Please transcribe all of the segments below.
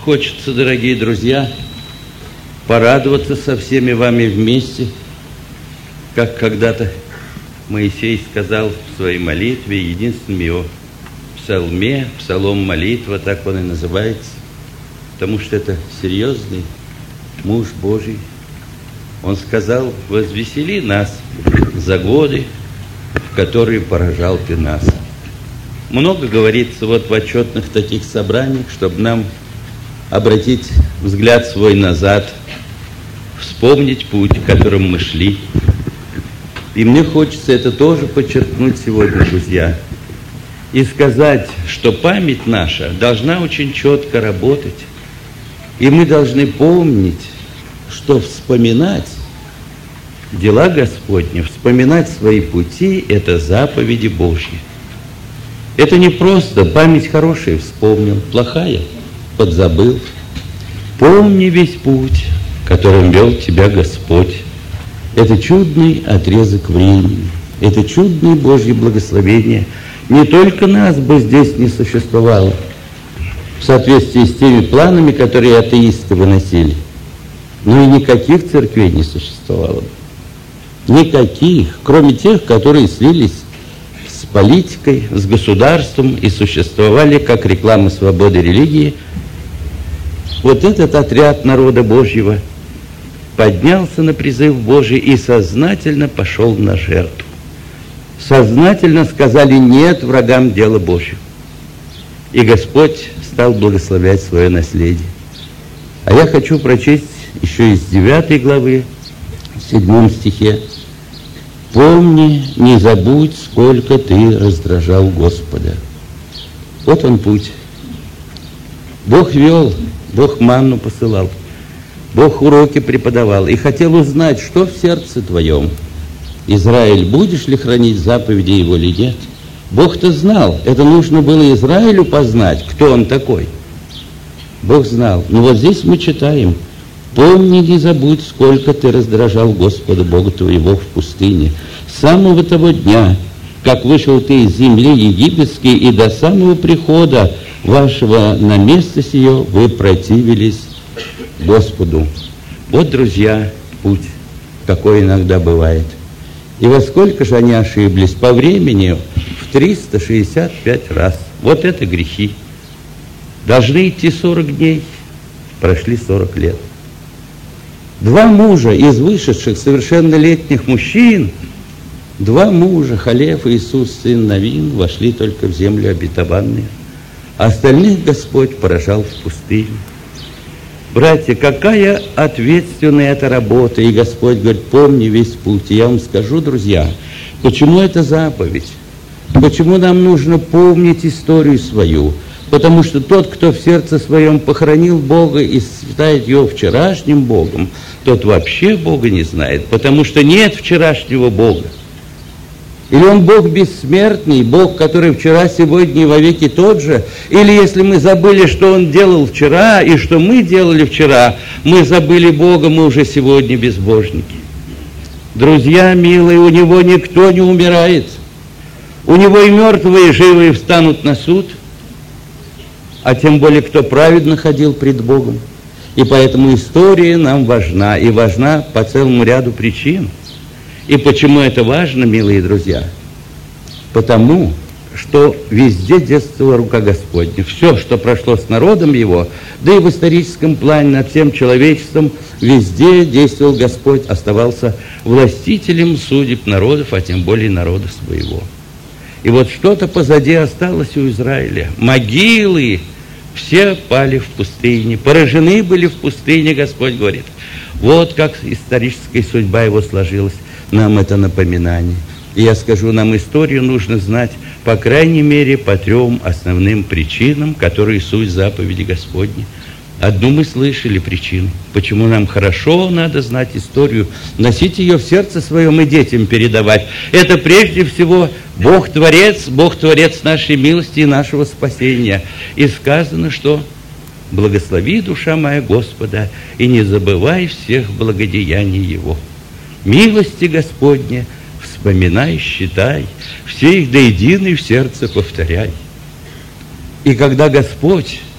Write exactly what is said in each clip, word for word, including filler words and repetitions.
Хочется, дорогие друзья, порадоваться со всеми вами вместе, как когда-то Моисей сказал в своей молитве, единственном его псалме, псалом молитва, так он и называется, потому что это серьезный муж Божий. Он сказал: возвесели нас за годы, в которые поражал ты нас. Много говорится вот в отчетных таких собраниях, чтобы нам обратить взгляд свой назад, вспомнить путь, которым мы шли. И мне хочется это тоже подчеркнуть сегодня, друзья, и сказать, что память наша должна очень четко работать, и мы должны помнить, что вспоминать дела Господни, вспоминать свои пути – это заповеди Божьи. Это не просто память хорошая вспомнил, плохая подзабыл. Помни весь путь, которым вел тебя Господь. Это чудный отрезок времени, это чудное Божье благословение. Не только нас бы здесь не существовало, в соответствии с теми планами, которые атеисты выносили, но и никаких церквей не существовало бы. Никаких, кроме тех, которые слились с политикой, с государством и существовали как реклама свободы религии. Вот этот отряд народа Божьего поднялся на призыв Божий и сознательно пошел на жертву. Сознательно сказали «нет» врагам дела Божьего. И Господь стал благословлять свое наследие. А я хочу прочесть еще из девятой главы, в седьмом стихе. «Помни, не забудь, сколько ты раздражал Господа». Вот он путь. Бог вел, Бог манну посылал, Бог уроки преподавал и хотел узнать, что в сердце твоем. Израиль, будешь ли хранить заповеди его или нет? Бог-то знал, это нужно было Израилю познать, кто он такой. Бог знал. Но вот здесь мы читаем: «Помни, не забудь, сколько ты раздражал Господа Бога твоего в пустыне, с самого того дня, как вышел ты из земли египетской, и до самого прихода вашего на место сие вы противились Господу». Вот, друзья, путь, какой иногда бывает. И во сколько же они ошиблись? По времени в триста шестьдесят пять раз. Вот это грехи. Должны идти сорок дней, прошли сорок лет. Два мужа из вышедших совершеннолетних мужчин, два мужа, Халев и Иисус, сын Навин, вошли только в землю обетованную. Остальных Господь поражал в пустыне. Братья, какая ответственная эта работа. И Господь говорит: помни весь путь. И я вам скажу, друзья, почему это заповедь? Почему нам нужно помнить историю свою? Потому что тот, кто в сердце своем похоронил Бога и считает его вчерашним Богом, тот вообще Бога не знает, потому что нет вчерашнего Бога. Или он Бог бессмертный, Бог, который вчера, сегодня и вовеки тот же? Или если мы забыли, что Он делал вчера и что мы делали вчера, мы забыли Бога, мы уже сегодня безбожники. Друзья милые, у Него никто не умирает. У Него и мертвые, и живые встанут на суд, а тем более, кто праведно ходил пред Богом. И поэтому история нам важна, и важна по целому ряду причин. И почему это важно, милые друзья? Потому что везде действовала рука Господня. Все, что прошло с народом его, да и в историческом плане над всем человечеством, везде действовал Господь, оставался властителем судеб народов, а тем более народа своего. И вот что-то позади осталось у Израиля. Могилы все пали в пустыне, поражены были в пустыне, Господь говорит. Вот как историческая судьба его сложилась. Нам это напоминание. И я скажу, нам историю нужно знать, по крайней мере, по трем основным причинам, которые суть заповеди Господней. Одну мы слышали причину, почему нам хорошо надо знать историю, носить ее в сердце своем и детям передавать. Это прежде всего Бог-творец, Бог-творец нашей милости и нашего спасения. И сказано, что «Благослови, душа моя, Господа, и не забывай всех благодеяний Его». Милости Господне вспоминай, считай, все их до единой в сердце повторяй. И когда Господь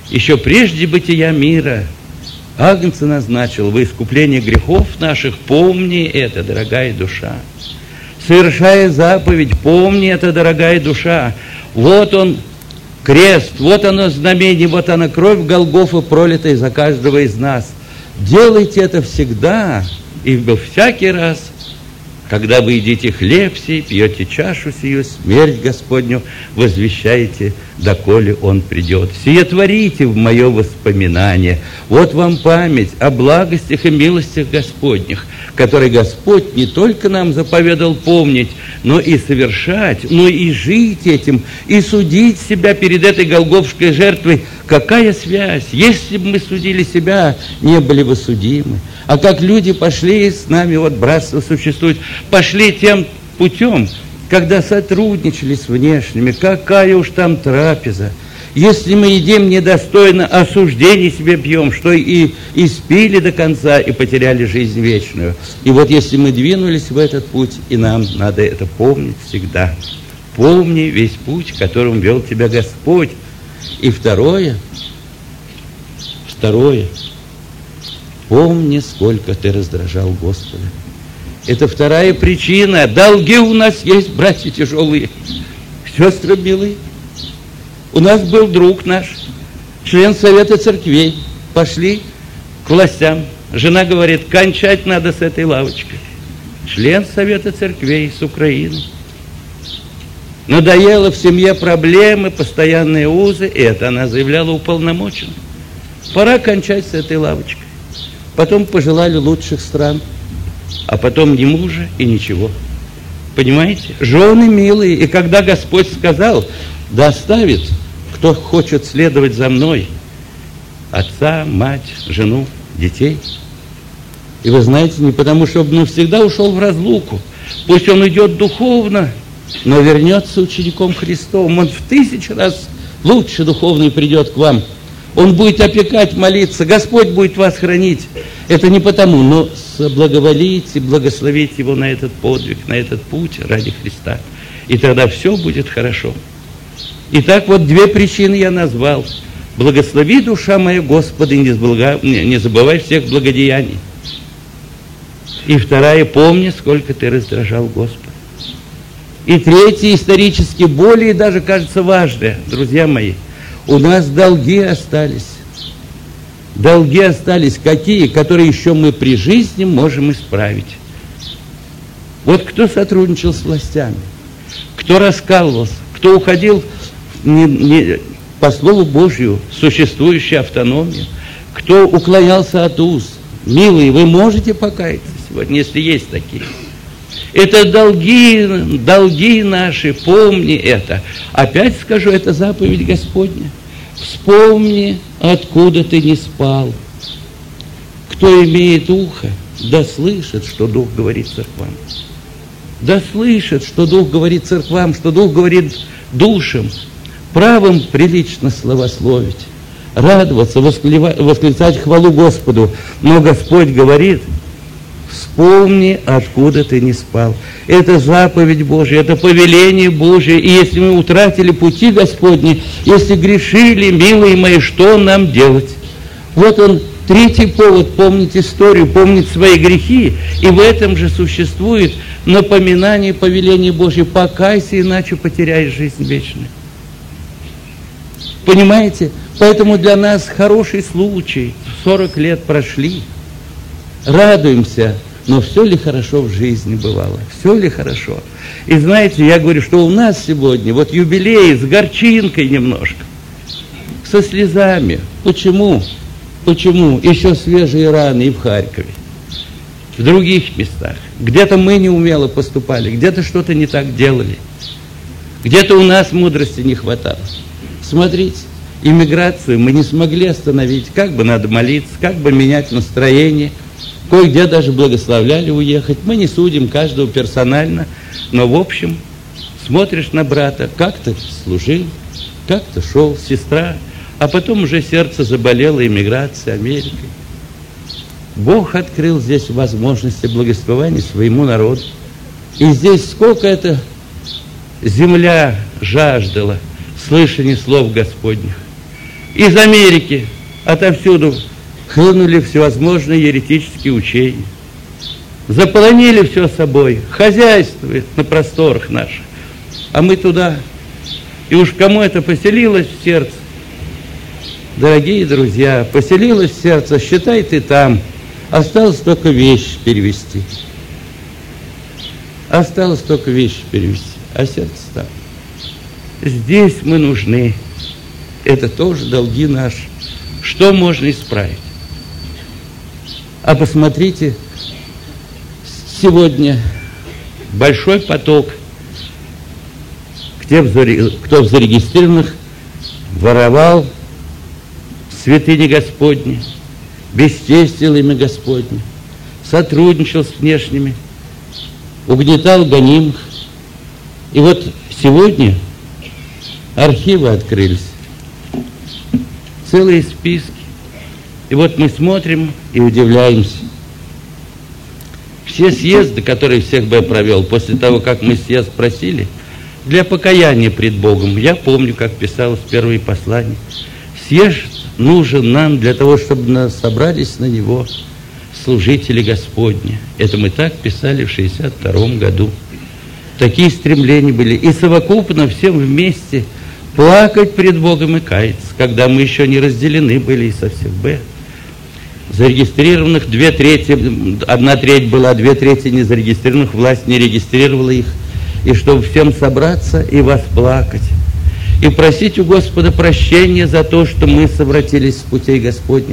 еще прежде бытия мира, Агнца назначил во искупление грехов наших. Помни это, дорогая душа. Совершая заповедь, помни это, дорогая душа. Вот он, крест, вот оно знамение, вот она кровь Голгофы, пролитая за каждого из нас. Делайте это всегда и во всякий раз, когда вы едите хлеб сей, пьете чашу сию, смерть Господню возвещаете, доколе Он придет. Сие творите в мое воспоминание. Вот вам память о благостях и милостях Господних, которые Господь не только нам заповедал помнить, но и совершать, но и жить этим, и судить себя перед этой голгофской жертвой. Какая связь? Если бы мы судили себя, не были бы судимы. А как люди пошли с нами, вот братство существует, пошли тем путем, когда сотрудничали с внешними, какая уж там трапеза. Если мы едим недостойно, осуждений себе пьем, что и испили до конца, и потеряли жизнь вечную. И вот если мы двинулись в этот путь, и нам надо это помнить всегда. Помни весь путь, которым вел тебя Господь. И второе, второе, помни, сколько ты раздражал Господа. Это вторая причина. Долги у нас есть, братья тяжелые, сестры милые. У нас был друг наш, член Совета Церквей. Пошли к властям. Жена говорит, кончать надо с этой лавочкой. Член Совета Церквей с Украины. Надоело в семье проблемы, постоянные узы. И это она заявляла уполномоченным. Пора кончать с этой лавочкой. Потом пожелали лучших стран. А потом ни мужа и ничего. Понимаете? Жены милые. И когда Господь сказал, да оставит, кто хочет следовать за мной, отца, мать, жену, детей. И вы знаете, не потому, что он навсегда ушел в разлуку. Пусть он идет духовно, но вернется учеником Христовым. Он в тысячу раз лучше духовный придет к вам. Он будет опекать, молиться. Господь будет вас хранить. Это не потому, но соблаговолите, благословите его на этот подвиг, на этот путь ради Христа. И тогда все будет хорошо. Итак, вот две причины я назвал. Благослови, душа моя, Господа, и не забывай всех благодеяний. И вторая, помни, сколько ты раздражал Господа. И третье, исторически более даже, кажется, важное, друзья мои. У нас долги остались. Долги остались какие, которые еще мы при жизни можем исправить. Вот кто сотрудничал с властями, кто раскалывался, кто уходил не, не, по Слову Божью, существующую автономию, кто уклонялся от уз. Милые, вы можете покаяться сегодня, если есть такие. Это долги, долги наши, помни это. Опять скажу, это заповедь Господня. Вспомни, откуда ты не спал. Кто имеет ухо, да слышит, что Дух говорит церквам. Да слышит, что Дух говорит церквам, что Дух говорит душам. Правым прилично славословить, радоваться, восклицать хвалу Господу. Но Господь говорит, вспомни, откуда ты не спал. Это заповедь Божья, это повеление Божье. И если мы утратили пути Господни, если грешили, милые мои, что нам делать? Вот он, третий повод, помнить историю, помнить свои грехи. И в этом же существует напоминание повеления Божье. Покайся, иначе потеряешь жизнь вечную. Понимаете? Поэтому для нас хороший случай. сорок лет прошли. Радуемся. Но все ли хорошо в жизни бывало? Все ли хорошо? И знаете, я говорю, что у нас сегодня вот юбилей с горчинкой немножко. Со слезами. Почему? Почему? Еще свежие раны и в Харькове. В других местах. Где-то мы неумело поступали, где-то что-то не так делали. Где-то у нас мудрости не хватало. Смотрите, иммиграцию мы не смогли остановить. Как бы надо молиться, как бы менять настроение. Кое-где даже благословляли уехать. Мы не судим каждого персонально, но в общем смотришь на брата, как-то служил, как-то шел, сестра, а потом уже сердце заболело иммиграцией, Америкой. Бог открыл здесь возможности благословения своему народу. И здесь сколько это земля жаждала слышания слов Господних. Из Америки, отовсюду хлынули всевозможные еретические учения. Заполонили все собой, хозяйствует на просторах наших. А мы туда. И уж кому это поселилось в сердце, дорогие друзья, поселилось в сердце, считай ты там. Осталось только вещи перевести. Осталось только вещи перевести, а сердце там. Здесь мы нужны. Это тоже долги наши. Что можно исправить? А посмотрите, сегодня большой поток кто в зарегистрированных воровал святыни Господни, бесчестил имя Господне, сотрудничал с внешними, угнетал гонимых. И вот сегодня архивы открылись, целые списки. И вот мы смотрим и удивляемся. Все съезды, которые всех бы я провел, после того, как мы съезд просили, для покаяния пред Богом, я помню, как писалось первые послания, съезд нужен нам для того, чтобы нас собрались на него служители Господни. Это мы так писали в шестьдесят втором году. Такие стремления были. И совокупно всем вместе плакать пред Богом и каяться, когда мы еще не разделены были и со всех Б. Зарегистрированных две трети, одна треть была, две трети незарегистрированных, власть не регистрировала их. И чтобы всем собраться и восплакать, и просить у Господа прощения за то, что мы совратились с путей Господних.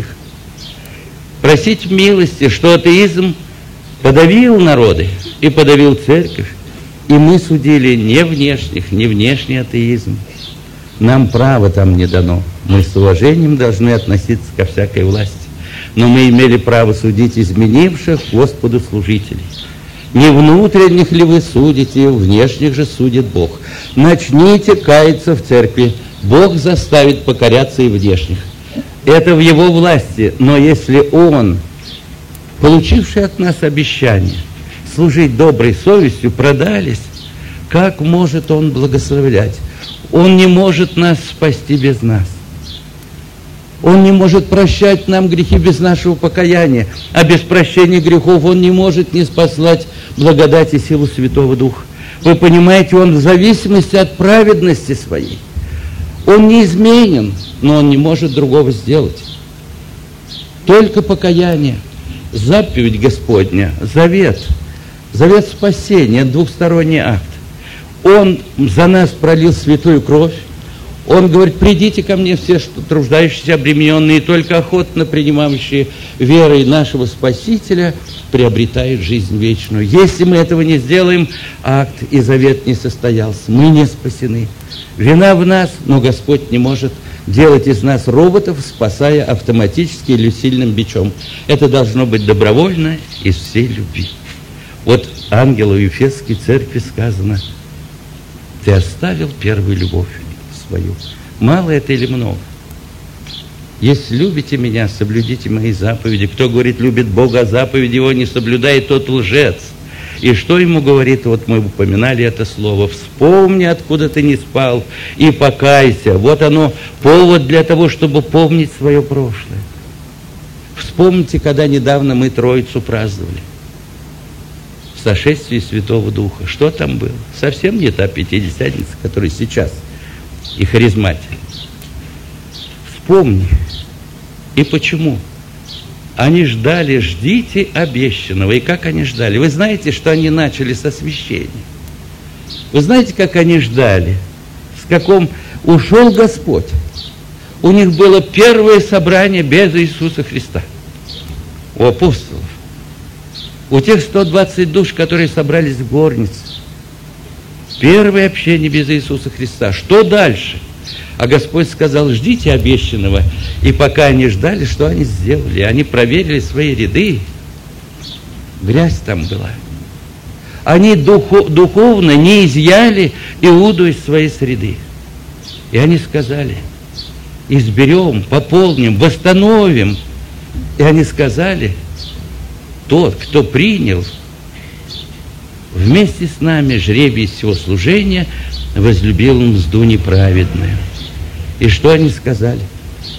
Просить милости, что атеизм подавил народы и подавил церковь, и мы судили не внешних, не внешний атеизм. Нам право там не дано. Мы с уважением должны относиться ко всякой власти. Но мы имели право судить изменивших Господу служителей. Не внутренних ли вы судите, внешних же судит Бог. Начните каяться в церкви, Бог заставит покоряться и внешних. Это в Его власти, но если Он, получивший от нас обещание служить доброй совестью, продались, как может Он благословлять? Он не может нас спасти без нас. Он не может прощать нам грехи без нашего покаяния, а без прощения грехов Он не может не спаслать благодать и силу Святого Духа. Вы понимаете, Он в зависимости от праведности своей. Он неизменен, но Он не может другого сделать. Только покаяние, заповедь Господня, завет, завет спасения, двухсторонний акт. Он за нас пролил святую кровь. Он говорит: придите ко мне все, что труждающиеся, обремененные, только охотно принимающие верой нашего Спасителя приобретают жизнь вечную. Если мы этого не сделаем, акт и завет не состоялся. Мы не спасены. Вина в нас, но Господь не может делать из нас роботов, спасая автоматически или сильным бичом. Это должно быть добровольно из всей любви. Вот ангелу Ефесской церкви сказано: ты оставил первую любовь свою. Мало это или много? Если любите меня, соблюдите мои заповеди. Кто говорит, любит Бога, а заповеди Его не соблюдает, тот лжец. И что ему говорит? Вот мы упоминали это слово: вспомни, откуда ты не спал, и покайся. Вот оно, повод для того, чтобы помнить свое прошлое. Вспомните, когда недавно мы Троицу праздновали, в сошествии Святого Духа. Что там было? Совсем не та Пятидесятница, которая сейчас, и харизматия. Вспомни. И почему? Они ждали: ждите обещанного. И как они ждали? Вы знаете, что они начали с освящения? Вы знаете, как они ждали? С каком ушел Господь? У них было первое собрание без Иисуса Христа. У апостолов. У тех сто двадцать душ, которые собрались в горнице. Первое общение без Иисуса Христа. Что дальше? А Господь сказал: ждите обещанного. И пока они ждали, что они сделали? Они проверили свои ряды. Грязь там была. Они духов, духовно не изъяли Иуду из своей среды. И они сказали: изберем, пополним, восстановим. И они сказали: тот, кто принял вместе с нами жребий всего служения, возлюбил мзду неправедную. И что они сказали?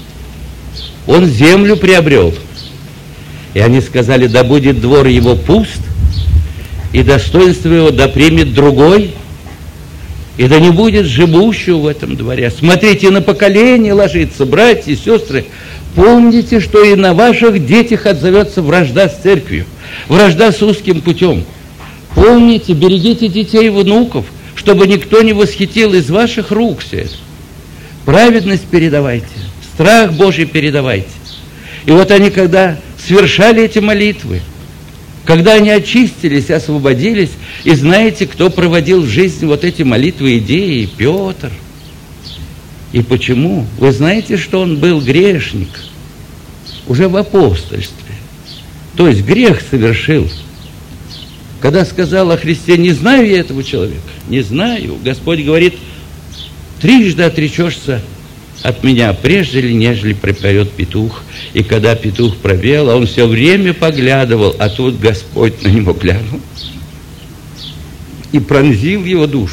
Он землю приобрел. И они сказали: да будет двор его пуст, и достоинство его да примет другой, и да не будет живущего в этом дворе. Смотрите, на поколение ложится, братья и сестры. Помните, что и на ваших детях отзовется вражда с церковью, вражда с узким путем. Помните, берегите детей и внуков, чтобы никто не восхитил из ваших рук все это. Праведность передавайте, страх Божий передавайте. И вот они, когда совершали эти молитвы, когда они очистились, освободились, и знаете, кто проводил в жизнь вот эти молитвы, идеи? Петр. И почему? Вы знаете, что он был грешник уже в апостольстве. То есть грех совершил. Когда сказал о Христе: не знаю я этого человека, не знаю. Господь говорит: трижды отречешься от меня, прежде ли, нежели пропоет петух. И когда петух пропел, а он все время поглядывал, а тут Господь на него глянул и пронзил его душу.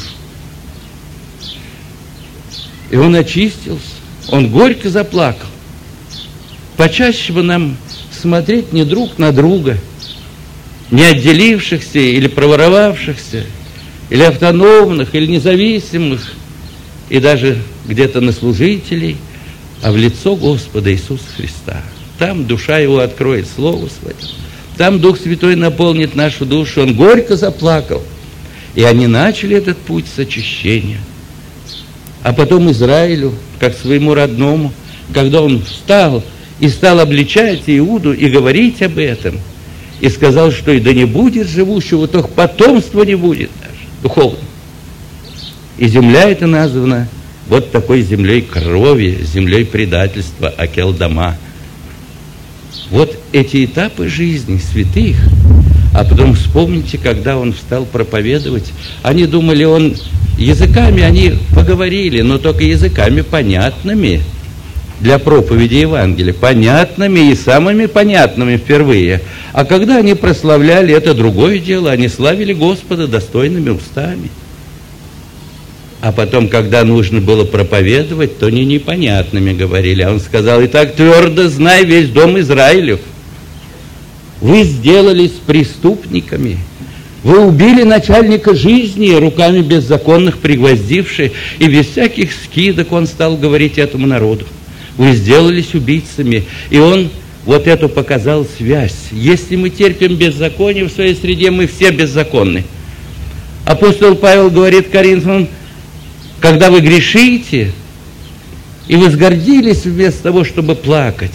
И он очистился, он горько заплакал. Почаще бы нам смотреть не друг на друга, не отделившихся или проворовавшихся, или автономных, или независимых, и даже где-то на служителей, а в лицо Господа Иисуса Христа. Там душа его откроет Слово Свое, там Дух Святой наполнит нашу душу. Он горько заплакал, и они начали этот путь с очищения. А потом Израилю, как своему родному, когда он встал и стал обличать Иуду и говорить об этом, и сказал, что и да не будет живущего, то потомства не будет даже, духовно. И земля эта названа вот такой землей крови, землей предательства, Акелдама. Вот эти этапы жизни святых. А потом вспомните, когда он встал проповедовать, они думали, он языками, они поговорили, но только языками понятными для проповеди Евангелия, понятными и самыми понятными впервые. А когда они прославляли, это другое дело, они славили Господа достойными устами. А потом, когда нужно было проповедовать, то не непонятными говорили. А он сказал: итак, твердо знай весь дом Израилев, вы сделались преступниками, вы убили начальника жизни, руками беззаконных пригвоздивши, и без всяких скидок он стал говорить этому народу. Вы сделались убийцами. И он вот эту показал связь. Если мы терпим беззаконие в своей среде, мы все беззаконны. Апостол Павел говорит Коринфянам: когда вы грешите, и возгордились вместо того, чтобы плакать,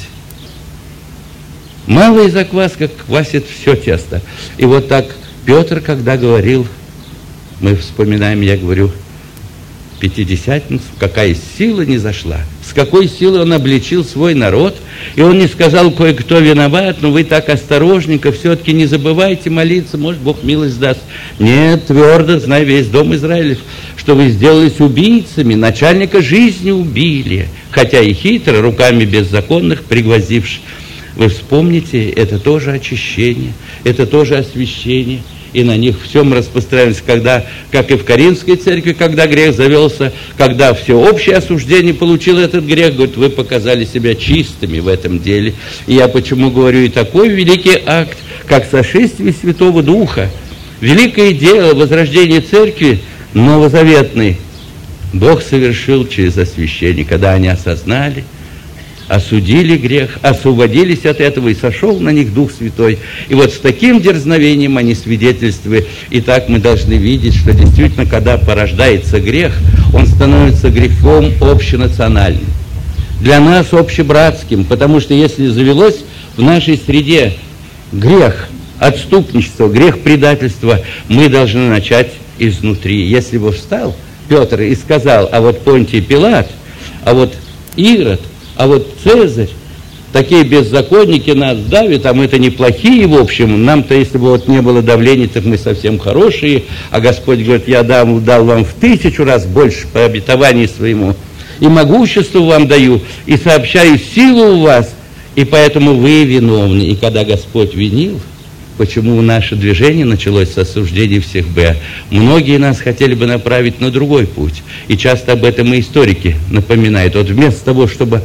малая закваска квасит все тесто. И вот так Петр, когда говорил, мы вспоминаем, я говорю, Пятидесятницу, какая сила не зашла, с какой силой он обличил свой народ, и он не сказал: кое-кто виноват, но вы так осторожненько, все-таки не забывайте молиться, может, Бог милость даст. Нет, твердо знай весь дом Израилев, что вы сделались убийцами, начальника жизни убили, хотя и хитро, руками беззаконных пригвоздивши. Вы вспомните, это тоже очищение, это тоже освящение. И на них всем распространяется, когда, как и в Коринфской церкви, когда грех завелся, когда всеобщее осуждение получил этот грех, говорит, вы показали себя чистыми в этом деле. И я почему говорю, и такой великий акт, как сошествие Святого Духа, великое дело возрождения церкви новозаветной, Бог совершил через освящение, когда они осознали, осудили грех, освободились от этого, и сошел на них Дух Святой. И вот с таким дерзновением они свидетельствуют. И так мы должны видеть, что действительно, когда порождается грех, он становится грехом общенациональным. Для нас общебратским, потому что если завелось в нашей среде грех отступничества, грех предательства, мы должны начать изнутри. Если бы встал Петр и сказал: а вот Понтий Пилат, а вот Ирод, а вот Цезарь, такие беззаконники нас давят, а мы-то неплохие, в общем, нам-то, если бы вот не было давления, так мы совсем хорошие, а Господь говорит: я дам, дал вам в тысячу раз больше по обетованию своему, и могущество вам даю, и сообщаю силу у вас, и поэтому вы виновны. И когда Господь винил, почему наше движение началось с осуждения всех Б? Многие нас хотели бы направить на другой путь. И часто об этом и историки напоминают. Вот вместо того, чтобы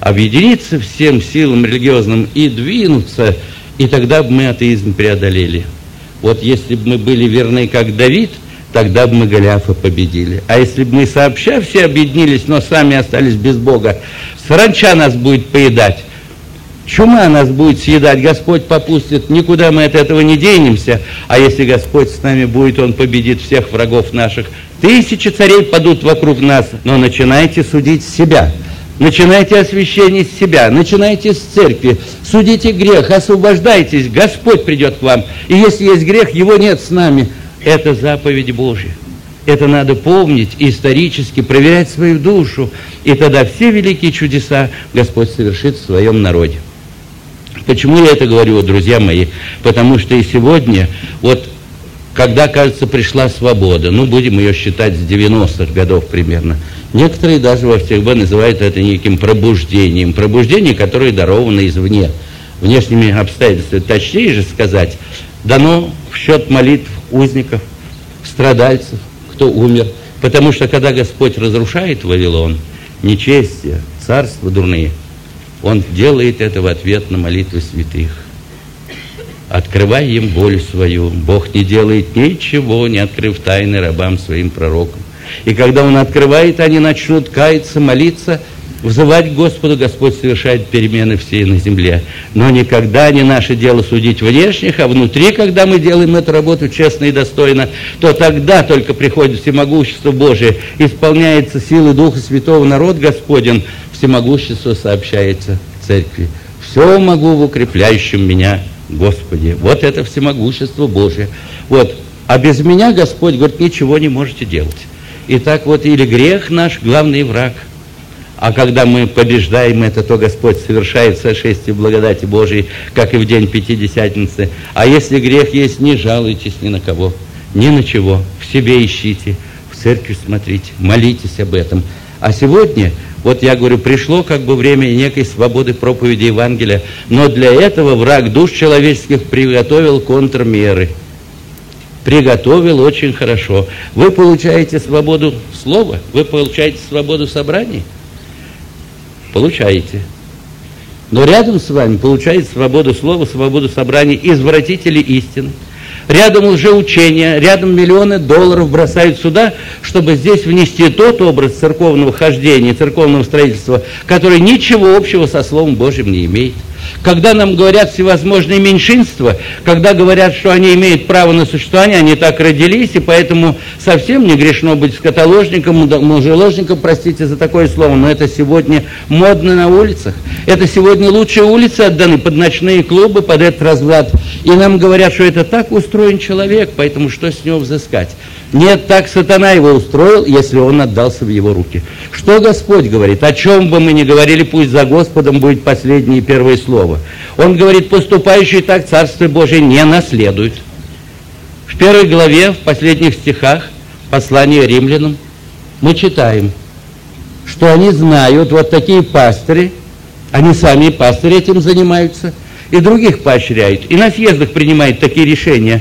объединиться всем силам религиозным и двинуться, и тогда бы мы атеизм преодолели. Вот если бы мы были верны, как Давид, тогда бы мы Голиафа победили. А если бы мы сообща все объединились, но сами остались без Бога, саранча нас будет поедать, чума нас будет съедать, Господь попустит, никуда мы от этого не денемся. А если Господь с нами будет, Он победит всех врагов наших. Тысячи царей падут вокруг нас, но начинайте судить себя. Начинайте освящение с себя, начинайте с церкви, судите грех, освобождайтесь, Господь придет к вам. И если есть грех, его нет с нами. Это заповедь Божья. Это надо помнить, исторически проверять свою душу. И тогда все великие чудеса Господь совершит в своем народе. Почему я это говорю, друзья мои? Потому что и сегодня, вот, когда, кажется, пришла свобода, ну, будем ее считать с девяностых годов примерно, некоторые даже во ФТБ называют это неким пробуждением. Пробуждение, которое даровано извне. Внешними обстоятельствами, точнее же сказать, дано в счет молитв узников, страдальцев, кто умер. Потому что, когда Господь разрушает Вавилон, нечестие, царства дурные, Он делает это в ответ на молитвы святых. Открывай им волю свою. Бог не делает ничего, не открыв тайны рабам своим пророкам. И когда Он открывает, они начнут каяться, молиться, взывать к Господу. Господь совершает перемены все на земле. Но никогда не наше дело судить внешних, а внутри, когда мы делаем эту работу честно и достойно, то тогда только приходит всемогущество Божие, исполняется силы Духа Святого, народ Господен, всемогущество сообщается церкви. Все могу в укрепляющем меня Господи. Вот это всемогущество Божие. Вот. А без меня Господь говорит, ничего не можете делать. Итак, вот или грех наш главный враг, а когда мы побеждаем это, то Господь совершает сошествие благодати Божией, как и в день Пятидесятницы. А если грех есть, не жалуйтесь ни на кого, ни на чего. В себе ищите, в церкви смотрите, молитесь об этом. А сегодня, вот я говорю, пришло как бы время некой свободы проповеди Евангелия, но для этого враг душ человеческих приготовил контрмеры. Приготовил очень хорошо. Вы получаете свободу слова, вы получаете свободу собраний. Получаете. Но рядом с вами получает свободу слова, свободу собраний извратители истины. Рядом лжеучения, рядом миллионы долларов бросают сюда, чтобы здесь внести тот образ церковного хождения, церковного строительства, который ничего общего со Словом Божьим не имеет. Когда нам говорят всевозможные меньшинства, когда говорят, что они имеют право на существование, они так родились, и поэтому совсем не грешно быть скотоложником, мужеложником, простите за такое слово, но это сегодня модно на улицах. Это сегодня лучшие улицы отданы под ночные клубы, под этот разврат. И нам говорят, что это так устроен человек, поэтому что с него взыскать? Нет, так сатана его устроил, если он отдался в его руки. Что Господь говорит? О чем бы мы ни говорили, пусть за Господом будет последнее и первое слово. Он говорит, поступающий так Царство Божие не наследует. В первой главе, в последних стихах послания римлянам мы читаем, что они знают, вот такие пастыри, они сами пастыри этим занимаются, и других поощряют, и на съездах принимают такие решения,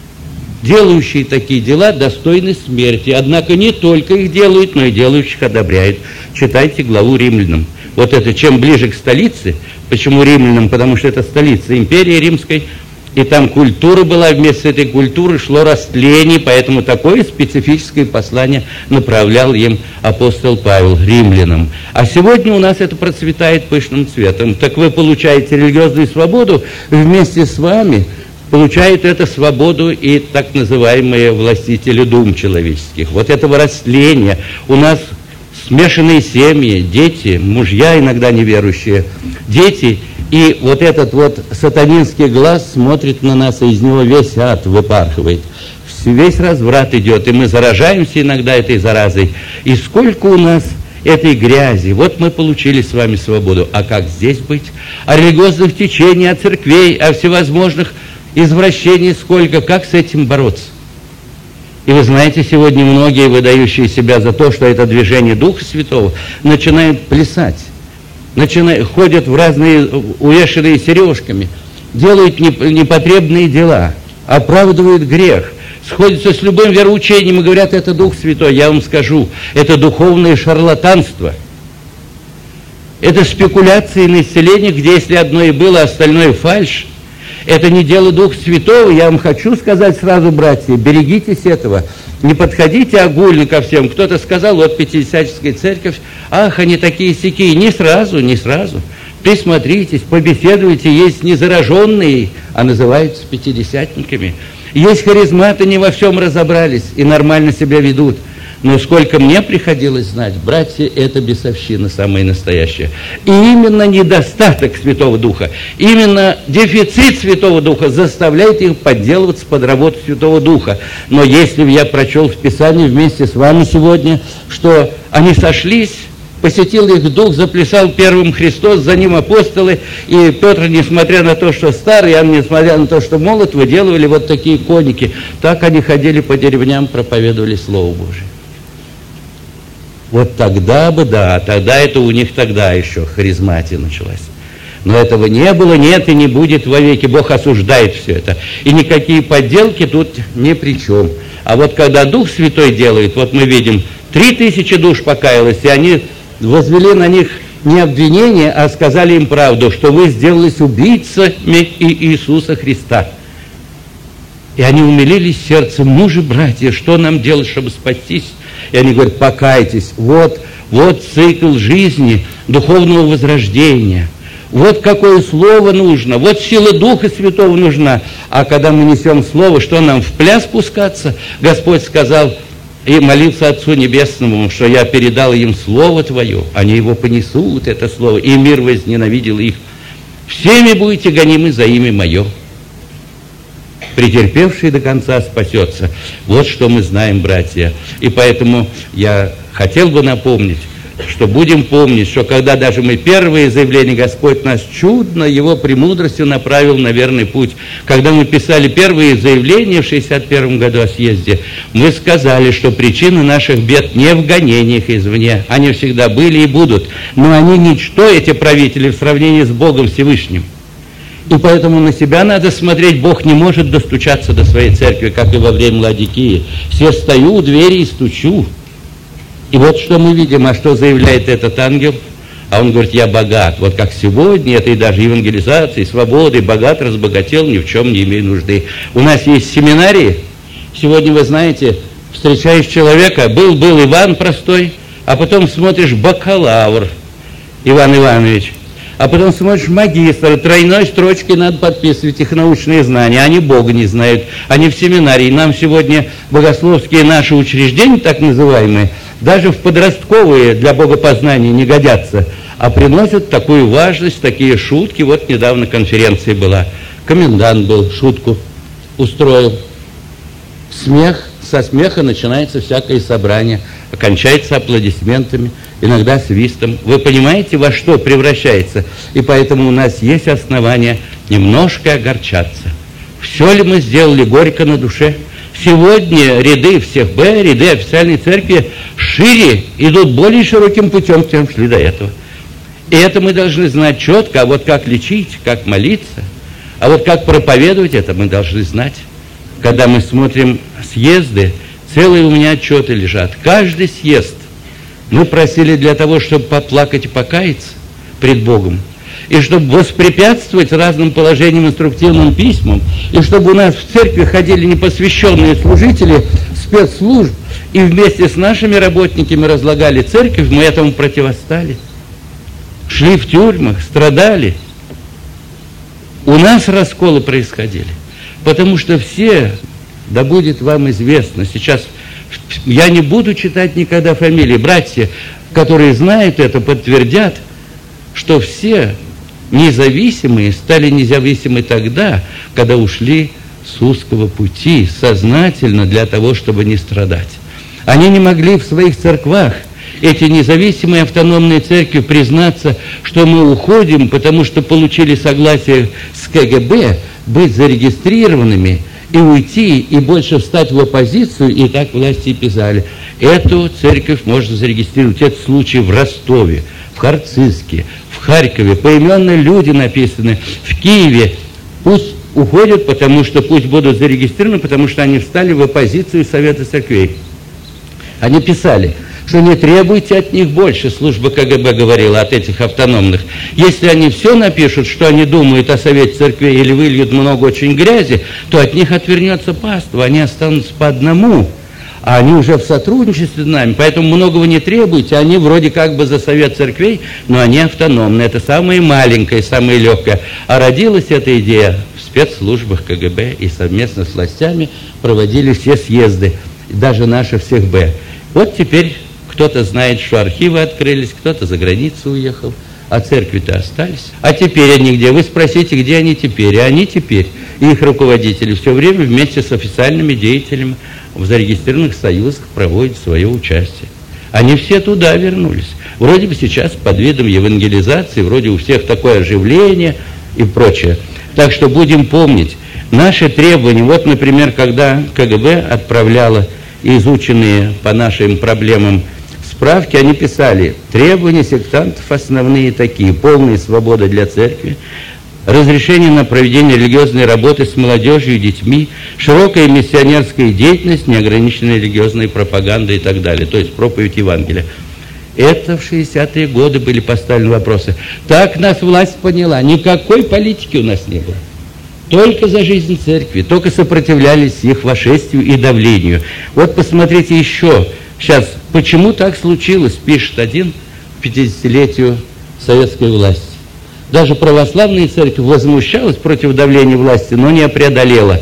делающие такие дела достойны смерти. Однако не только их делают, но и делающих одобряют. Читайте главу римлянам. Вот это, чем ближе к столице, почему римлянам? Потому что это столица империи римской, и там культура была, вместе с этой культурой шло растление, поэтому такое специфическое послание направлял им апостол Павел римлянам. А сегодня у нас это процветает пышным цветом. Так вы получаете религиозную свободу, вместе с вами получают эту свободу и так называемые властители дум человеческих. Вот этого растления. У нас смешанные семьи, дети, мужья иногда неверующие, дети, и вот этот вот сатанинский глаз смотрит на нас, и из него весь ад выпархивает. Весь разврат идет, и мы заражаемся иногда этой заразой. И сколько у нас этой грязи. Вот мы получили с вами свободу. А как здесь быть? О религиозных течениях, о церквей, о всевозможных извращениях сколько, как с этим бороться? И вы знаете, сегодня многие, выдающие себя за то, что это движение Духа Святого, начинают плясать, начинают, ходят в разные увешанные сережками, делают непотребные дела, оправдывают грех, сходятся с любым вероучением и говорят, это Дух Святой. Я вам скажу, это духовное шарлатанство. Это спекуляции на исцеление, где если одно и было, остальное фальшь. Это не дело Духа Святого. Я вам хочу сказать сразу, братья, берегитесь этого. Не подходите огульно ко всем. Кто-то сказал, вот Пятидесятническая церковь, ах, они такие-сякие. Не сразу, не сразу. Присмотритесь, побеседуйте. Есть незараженные, а называются пятидесятниками. Есть харизматы, не во всем разобрались и нормально себя ведут. Но сколько мне приходилось знать, братья, это бесовщина самая настоящая. И именно недостаток Святого Духа, именно дефицит Святого Духа заставляет их подделываться под работу Святого Духа. Но если бы я прочел в Писании вместе с вами сегодня, что они сошлись, посетил их Дух, заплясал первым Христос, за ним апостолы, и Петр, несмотря на то, что старый, Иоанн, несмотря на то, что молод, выделывали вот такие конники. Так они ходили по деревням, проповедовали Слово Божие. Вот тогда бы, да, тогда это у них тогда еще харизматия началась. Но этого не было, нет и не будет вовеки. Бог осуждает все это. И никакие подделки тут ни при чем. А вот когда Дух Святой делает, вот мы видим, три тысячи душ покаялось, и они возвели на них не обвинение, а сказали им правду, что вы сделались убийцами Иисуса Христа. И они умилились сердцем: мужи, братья, что нам делать, чтобы спастись? И они говорят: покайтесь, вот, вот цикл жизни, духовного возрождения, вот какое слово нужно, вот сила Духа Святого нужна. А когда мы несем слово, что нам в пляс пускаться? Господь сказал и молился Отцу Небесному, что я передал им Слово Твое, они его понесут, это Слово, и мир возненавидел их. Всеми будете гонимы за имя Мое. Претерпевший до конца спасется. Вот что мы знаем, братья. И поэтому я хотел бы напомнить, что будем помнить, что когда даже мы первые заявления, Господь нас чудно Его премудростью направил на верный путь. Когда мы писали первые заявления в шестьдесят первом году о съезде, мы сказали, что причина наших бед не в гонениях извне. Они всегда были и будут. Но они ничто, эти правители, в сравнении с Богом Всевышним. И поэтому на себя надо смотреть. Бог не может достучаться до своей церкви, как и во время Ладикии. Все стою у двери и стучу. И вот что мы видим, а что заявляет этот ангел? А он говорит: я богат. Вот как сегодня, это и даже евангелизации, свободы, богат, разбогател, ни в чем не имею нужды. У нас есть семинарии. Сегодня, вы знаете, встречаешь человека, был-был Иван простой, а потом смотришь бакалавр Иван Иванович. А потом смотришь магистр, тройной строчкой надо подписывать их научные знания. Они Бога не знают, они в семинарии. Нам сегодня богословские наши учреждения, так называемые, даже в подростковые для богопознания не годятся, а приносят такую важность, такие шутки. Вот недавно конференция была, комендант был, шутку устроил. Смех, со смеха начинается всякое собрание, окончается аплодисментами, иногда свистом. Вы понимаете, во что превращается? И поэтому у нас есть основания немножко огорчаться. Все ли мы сделали горько на душе? Сегодня ряды всех Б, ряды официальной церкви шире, идут более широким путем, чем шли до этого. И это мы должны знать четко. А вот как лечить, как молиться, а вот как проповедовать, это мы должны знать. Когда мы смотрим съезды, целые у меня отчеты лежат. Каждый съезд мы просили для того, чтобы поплакать и покаяться пред Богом, и чтобы воспрепятствовать разным положениям, инструктивным письмам, и чтобы у нас в церкви ходили непосвященные служители спецслужб, и вместе с нашими работниками разлагали церковь, мы этому противостали. Шли в тюрьмах, страдали. У нас расколы происходили, потому что все, да будет вам известно, сейчас я не буду читать никогда фамилии, братья, которые знают это, подтвердят, что все независимые стали независимы тогда, когда ушли с узкого пути, сознательно для того, чтобы не страдать. Они не могли в своих церквах, эти независимые автономные церкви, признаться, что мы уходим, потому что получили согласие с ка гэ бэ быть зарегистрированными и уйти, и больше встать в оппозицию, и так власти писали. Эту церковь можно зарегистрировать. Это случаи в Ростове, в Харциске, в Харькове. Поименные люди написаны. В Киеве. Пусть уходят, потому что пусть будут зарегистрированы, потому что они встали в оппозицию Совета церквей. Они писали: что не требуйте от них больше, служба КГБ говорила, от этих автономных. Если они все напишут, что они думают о Совете Церквей, или выльют много очень грязи, то от них отвернется паства, они останутся по одному. А они уже в сотрудничестве с нами, поэтому многого не требуйте. Они вроде как бы за Совет Церквей, но они автономны. Это самое маленькое, самое легкое. А родилась эта идея в спецслужбах КГБ, и совместно с властями проводили все съезды, даже наши всех Б. Вот теперь кто-то знает, что архивы открылись, кто-то за границу уехал, а церкви-то остались. А теперь они где? Вы спросите, где они теперь? И они теперь, и их руководители, все время вместе с официальными деятелями в зарегистрированных союзах проводят свое участие. Они все туда вернулись. Вроде бы сейчас под видом евангелизации, вроде у всех такое оживление и прочее. Так что будем помнить наши требования. Вот, например, когда КГБ отправляло изученные по нашим проблемам справки, они писали: требования сектантов основные такие: полная свобода для церкви, разрешение на проведение религиозной работы с молодежью и детьми, широкая миссионерская деятельность, неограниченная религиозной пропагандой и так далее, то есть проповедь Евангелия. Это в шестидесятые годы были поставлены вопросы. Так нас власть поняла, никакой политики у нас не было. Только за жизнь церкви, только сопротивлялись их вошествию и давлению. Вот посмотрите еще, сейчас, почему так случилось, пишет один к пятидесятилетию советской власти. Даже православная церковь возмущалась против давления власти, но не преодолела.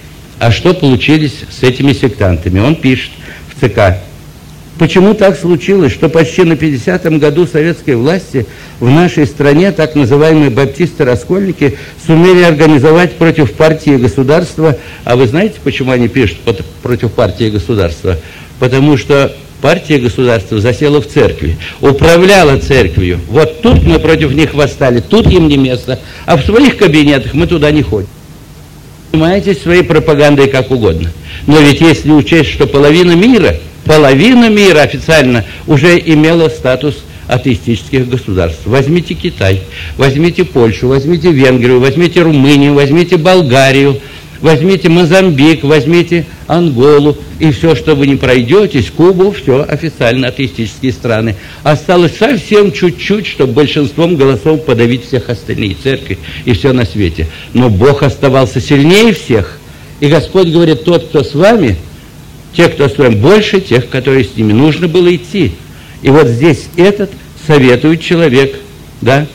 А что получились с этими сектантами? Он пишет в ЦК: почему так случилось, что почти на пятидесятом году советской власти в нашей стране так называемые баптисты-раскольники сумели организовать против партии и государства? А вы знаете, почему они пишут против партии и государства? Потому что партия государства засела в церкви, управляла церковью. Вот тут мы против них восстали, тут им не место, а в своих кабинетах мы туда не ходим. Занимаетесь своей пропагандой как угодно. Но ведь если учесть, что половина мира, половина мира официально уже имела статус атеистических государств. Возьмите Китай, возьмите Польшу, возьмите Венгрию, возьмите Румынию, возьмите Болгарию, возьмите Мозамбик, возьмите Анголу, и все, что вы не пройдетесь, Кубу, все официально атеистические страны. Осталось совсем чуть-чуть, чтобы большинством голосов подавить всех остальных, церкви и все на свете. Но Бог оставался сильнее всех, и Господь говорит: тот, кто с вами, те, кто с вами, больше тех, которые с ними, нужно было идти. И вот здесь этот советует человек, да,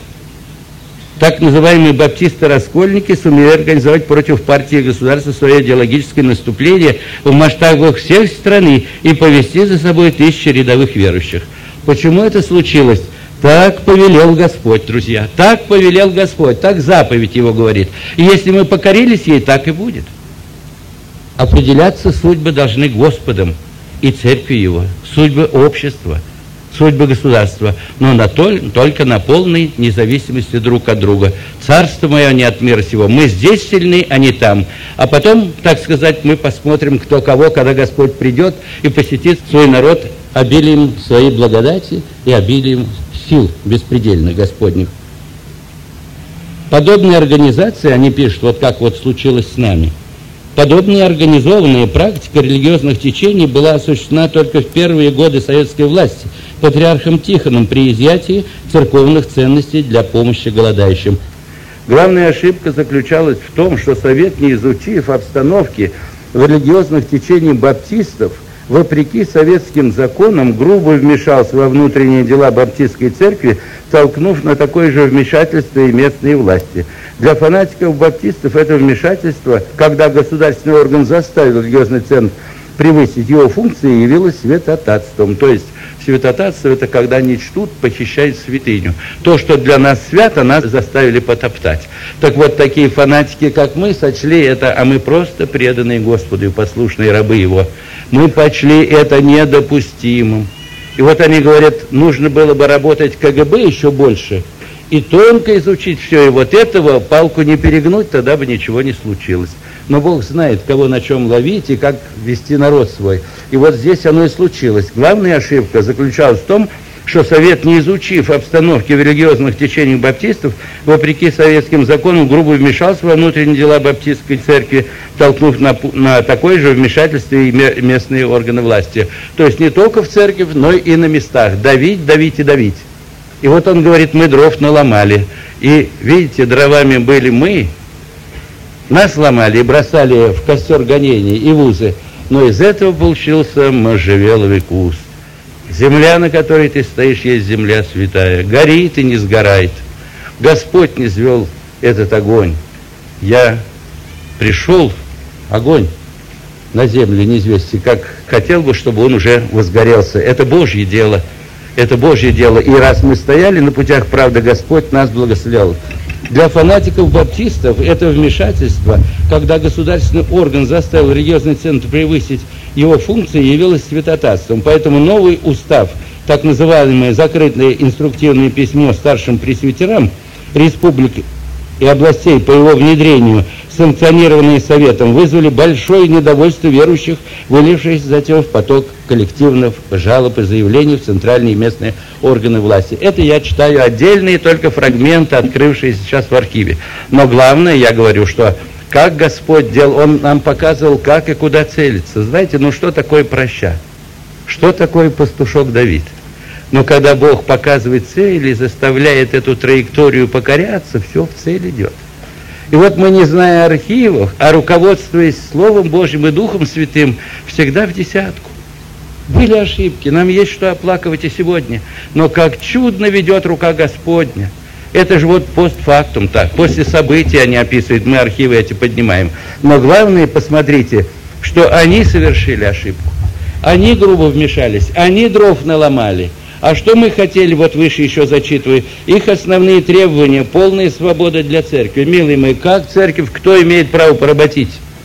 так называемые баптисты-раскольники сумели организовать против партии и государства свое идеологическое наступление в масштабах всей страны и повести за собой тысячи рядовых верующих. Почему это случилось? Так повелел Господь, друзья, так повелел Господь, так заповедь Его говорит. И если мы покорились ей, так и будет. Определяться судьбы должны Господом и церкви Его, судьбы общества, судьбы государства, но на то, только на полной независимости друг от друга. Царство мое не от мира сего. Мы здесь сильны, а не там. А потом, так сказать, мы посмотрим, кто кого, когда Господь придет и посетит свой народ обилием своей благодати и обилием сил беспредельных Господних. Подобные организации, они пишут, вот как вот случилось с нами, подобная организованная практика религиозных течений была осуществлена только в первые годы советской власти патриархом Тихоном при изъятии церковных ценностей для помощи голодающим. Главная ошибка заключалась в том, что Совет, не изучив обстановки в религиозных течениях баптистов, вопреки советским законам, грубо вмешался во внутренние дела баптистской церкви, толкнув на такое же вмешательство и местные власти. Для фанатиков баптистов это вмешательство, когда государственный орган заставил религиозный центр превысить его функции, явилось святотатством. То есть святотатство – это когда они чтут, похищают святыню. То, что для нас свято, нас заставили потоптать. Так вот, такие фанатики, как мы, сочли это, а мы просто преданные Господу и послушные рабы Его. Мы почли это недопустимым. И вот они говорят, нужно было бы работать КГБ еще больше и тонко изучить все. И вот этого палку не перегнуть, тогда бы ничего не случилось. Но Бог знает, кого на чем ловить и как вести народ свой. И вот здесь оно и случилось. Главная ошибка заключалась в том, что Совет, не изучив обстановки в религиозных течениях баптистов, вопреки советским законам, грубо вмешался во внутренние дела баптистской церкви, толкнув на, на такое же вмешательство и местные органы власти. То есть не только в церковь, но и на местах. Давить, давить и давить. И вот он говорит, мы дров наломали. И, видите, дровами были мы, нас ломали и бросали в костер гонений и в узы. Но из этого получился можжевеловый куст. Земля, на которой ты стоишь, есть земля святая. Горит и не сгорает. Господь не низвел этот огонь. Я пришел, огонь, на землю неизвестный, как хотел бы, чтобы он уже возгорелся. Это Божье дело. Это Божье дело. И раз мы стояли на путях правды, Господь нас благословлял. Для фанатиков-баптистов это вмешательство, когда государственный орган заставил религиозный центр превысить его функции, явилось святотатством. Поэтому новый устав, так называемое закрытое инструктивное письмо старшим пресвитерам республик и областей по его внедрению, санкционированные Советом, вызвали большое недовольство верующих, вылившись затем в поток коллективных жалоб и заявлений в центральные и местные органы власти. Это я читаю отдельные только фрагменты, открывшиеся сейчас в архиве. Но главное, я говорю, что как Господь делал, Он нам показывал, как и куда целиться. Знаете, ну что такое проща? Что такое пастушок Давид? Но когда Бог показывает цель и заставляет эту траекторию покоряться, все в цель идет. И вот мы, не зная архивов, а руководствуясь Словом Божьим и Духом Святым, всегда в десятку. Были ошибки, нам есть что оплакивать и сегодня. Но как чудно ведет рука Господня. Это же вот постфактум так. После событий они описывают, мы архивы эти поднимаем. Но главное, посмотрите, что они совершили ошибку. Они грубо вмешались, они дров наломали. А что мы хотели, вот выше еще зачитываю, их основные требования, полная свобода для церкви. Милые мои, как церковь, кто имеет право поработить?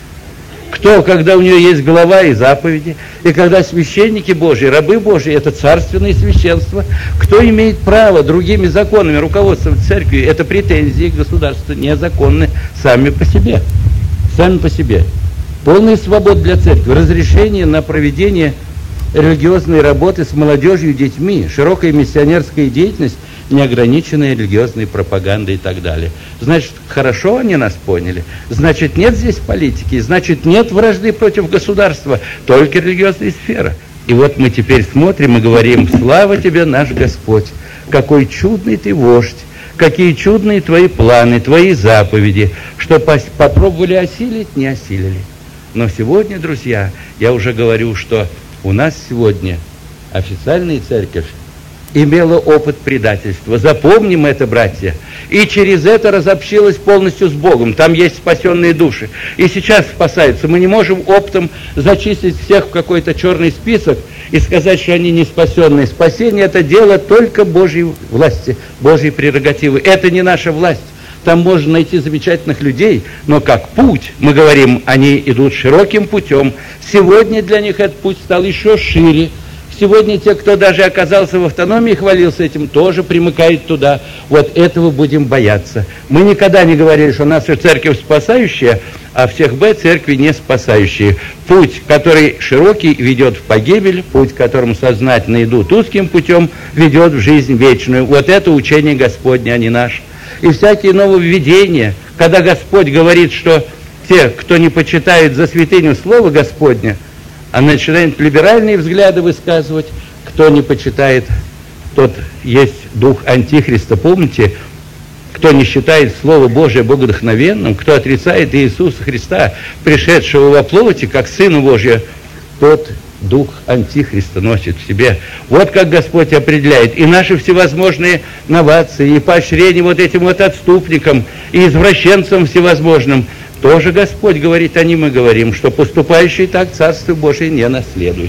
Кто, когда у нее есть глава и заповеди, и когда священники Божьи, рабы Божьи, это царственное священство, кто имеет право другими законами руководствовать церковью? Это претензии государства незаконны сами по себе. Сами по себе. Полная свобода для церкви, разрешение на проведение религиозной работы с молодежью и детьми, широкая миссионерская деятельность, неограниченная религиозной пропагандой и так далее. Значит, хорошо они нас поняли. Значит, нет здесь политики, значит, нет вражды против государства, только религиозная сфера. И вот мы теперь смотрим и говорим: слава тебе, наш Господь, какой чудный ты вождь, какие чудные твои планы, твои заповеди, что попробовали осилить, не осилили. Но сегодня, друзья, я уже говорю, что у нас сегодня официальная церковь имела опыт предательства. Запомним это, братья. И через это разобщилась полностью с Богом. Там есть спасенные души. И сейчас спасаются. Мы не можем оптом зачислить всех в какой-то черный список и сказать, что они не спасенные. Спасение – это дело только Божьей власти, Божьей прерогативы. Это не наша власть. Там можно найти замечательных людей, но как путь, мы говорим, они идут широким путем. Сегодня для них этот путь стал еще шире. Сегодня те, кто даже оказался в автономии и хвалился этим, тоже примыкают туда. Вот этого будем бояться. Мы никогда не говорили, что наша церковь спасающая, а всех Б церкви не спасающие. Путь, который широкий, ведет в погибель, путь, которым сознательно идут узким путем, ведет в жизнь вечную. Вот это учение Господне, а не наше. И всякие нововведения, когда Господь говорит, что те, кто не почитает за святыню Слова Господня, а начинает либеральные взгляды высказывать, кто не почитает, тот есть дух Антихриста. Помните, кто не считает Слово Божие богодухновенным, кто отрицает Иисуса Христа, пришедшего во плоти, как Сына Божия, тот дух Антихриста носит в себе. Вот как Господь определяет. И наши всевозможные новации, и поощрения вот этим вот отступникам, и извращенцам всевозможным, тоже Господь говорит, о ним мы говорим, что поступающий так Царство Божие не наследует.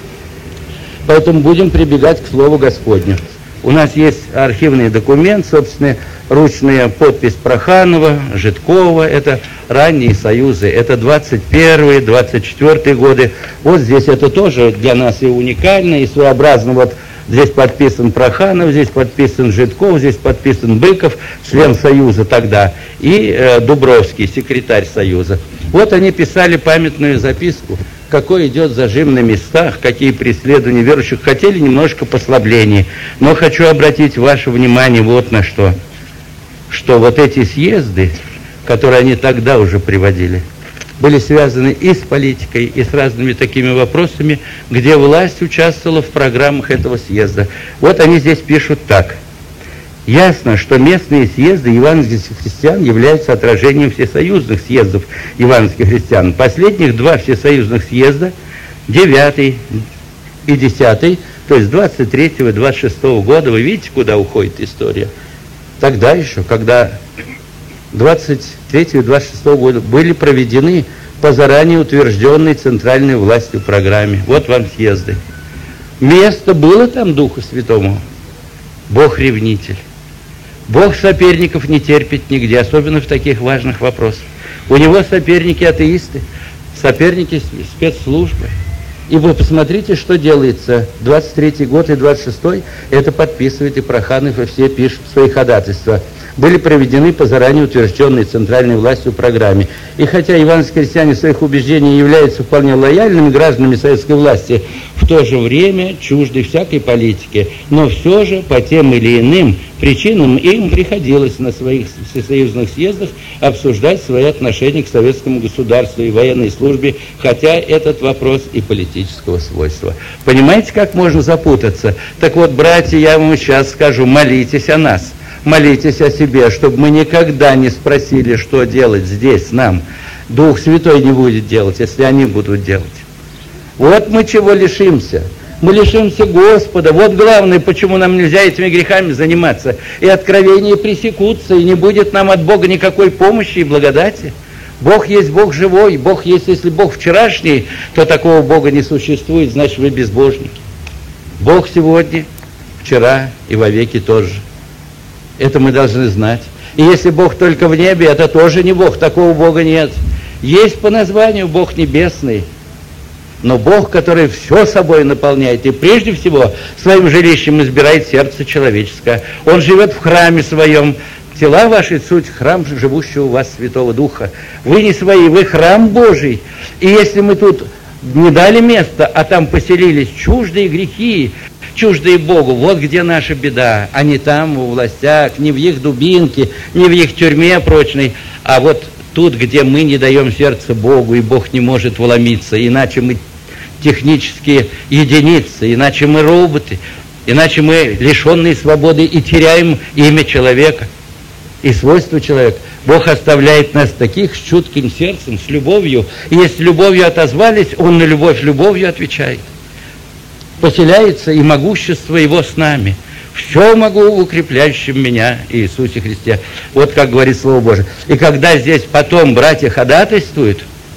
Поэтому будем прибегать к Слову Господню. У нас есть архивный документ, собственно, ручная подпись Проханова, Житкова, это ранние союзы, это двадцать первые, двадцать четвёртые годы. Вот здесь это тоже для нас и уникально, и своеобразно. Вот здесь подписан Проханов, здесь подписан Житков, здесь подписан Быков, член Союза тогда, и э, Дубровский, секретарь Союза. Вот они писали памятную записку, какой идет зажим на местах, какие преследования верующих. Хотели немножко послабления, но хочу обратить ваше внимание вот на что. Что вот эти съезды, которые они тогда уже приводили, были связаны и с политикой, и с разными такими вопросами, где власть участвовала в программах этого съезда. Вот они здесь пишут так. Ясно, что местные съезды евангельских христиан являются отражением всесоюзных съездов евангельских христиан. Последних два всесоюзных съезда, девятый и десятый, то есть двадцать третьего и двадцать шестого года, вы видите, куда уходит история? Тогда еще, когда двадцать третьего и двадцать шестого года были проведены по заранее утвержденной центральной властью программе. Вот вам съезды. Место было там Духу Святому. Бог ревнитель. Бог соперников не терпит нигде, особенно в таких важных вопросах. У него соперники атеисты, соперники спецслужбы. И вы посмотрите, что делается. двадцать третий год и двадцать шестой, это подписывает и Проханов, и все пишут свои ходатайства. Были проведены по заранее утвержденной центральной властью программе. И хотя евангельские христиане в своих убеждениях являются вполне лояльными гражданами советской власти, в то же время чужды всякой политики, но все же по тем или иным причинам им приходилось на своих всесоюзных съездах обсуждать свои отношения к советскому государству и военной службе, хотя этот вопрос и политического свойства. Понимаете, как можно запутаться? Так вот, братья, я вам сейчас скажу, молитесь о нас. Молитесь о себе, чтобы мы никогда не спросили, что делать здесь нам. Дух Святой не будет делать, если они будут делать. Вот мы чего лишимся. Мы лишимся Господа. Вот главное, почему нам нельзя этими грехами заниматься. И откровения пресекутся, и не будет нам от Бога никакой помощи и благодати. Бог есть Бог живой. Бог есть, если Бог вчерашний, то такого Бога не существует, значит, вы безбожники. Бог сегодня, вчера и вовеки тоже. Это мы должны знать. И если Бог только в небе, это тоже не Бог, такого Бога нет. Есть по названию Бог небесный, но Бог, который все собой наполняет, и прежде всего своим жилищем избирает сердце человеческое. Он живет в храме своем. Тела ваши — суть храм живущего у вас Святого Духа. Вы не свои, вы храм Божий. И если мы тут не дали места, а там поселились чуждые грехи, чуждые Богу, вот где наша беда, а не там, в властях, не в их дубинке, не в их тюрьме прочной, а вот тут, где мы не даем сердце Богу, и Бог не может вломиться, иначе мы технические единицы, иначе мы роботы, иначе мы лишенные свободы и теряем имя человека и свойства человека. Бог оставляет нас таких с чутким сердцем, с любовью, и если любовью отозвались, Он на любовь любовью отвечает. Поселяется и могущество Его с нами. Все могу в укрепляющем меня Иисусе Христе. Вот как говорит Слово Божие. И когда здесь потом братья ходатайствуют,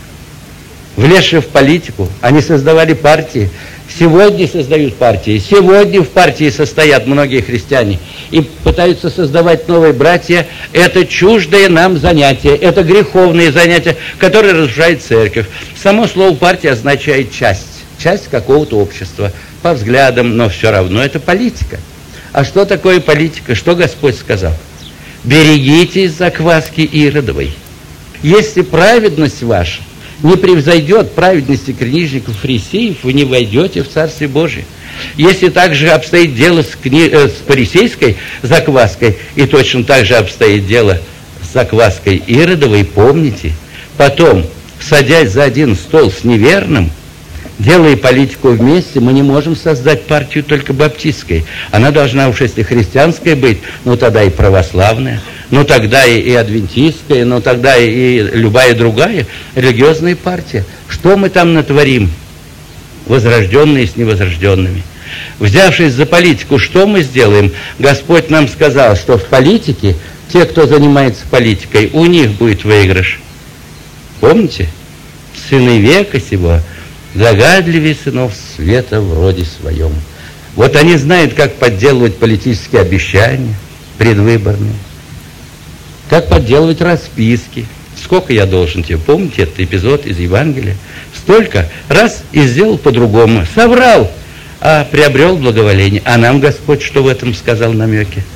влезшие в политику, они создавали партии, сегодня создают партии, сегодня в партии состоят многие христиане и пытаются создавать новые братья. Это чуждое нам занятие, это греховное занятие, которое разрушает церковь. Само слово партия означает часть, часть какого-то общества, по взглядам, но все равно это политика. А что такое политика? Что Господь сказал? Берегитесь закваски Иродовой. Если праведность ваша не превзойдет праведности книжников и фарисеев, вы не войдете в Царствие Божие. Если также обстоит дело с, кни... э, с фарисейской закваской, и точно так же обстоит дело с закваской Иродовой, помните, потом, садясь за один стол с неверным, делая политику вместе, мы не можем создать партию только баптистской. Она должна уж, если христианская быть, ну тогда и православная, ну тогда и, и адвентистская, ну тогда и, и любая другая религиозная партия. Что мы там натворим? Возрожденные с невозрожденными. Взявшись за политику, что мы сделаем? Господь нам сказал, что в политике, те, кто занимается политикой, у них будет выигрыш. Помните? Сыны века сего загадливее сынов света в роде своем. Вот они знают, как подделывать политические обещания предвыборные, как подделывать расписки. Сколько я должен тебе? Помните этот эпизод из Евангелия? Столько. Раз и сделал по-другому. Соврал, а приобрел благоволение. А нам Господь что в этом сказал намеке?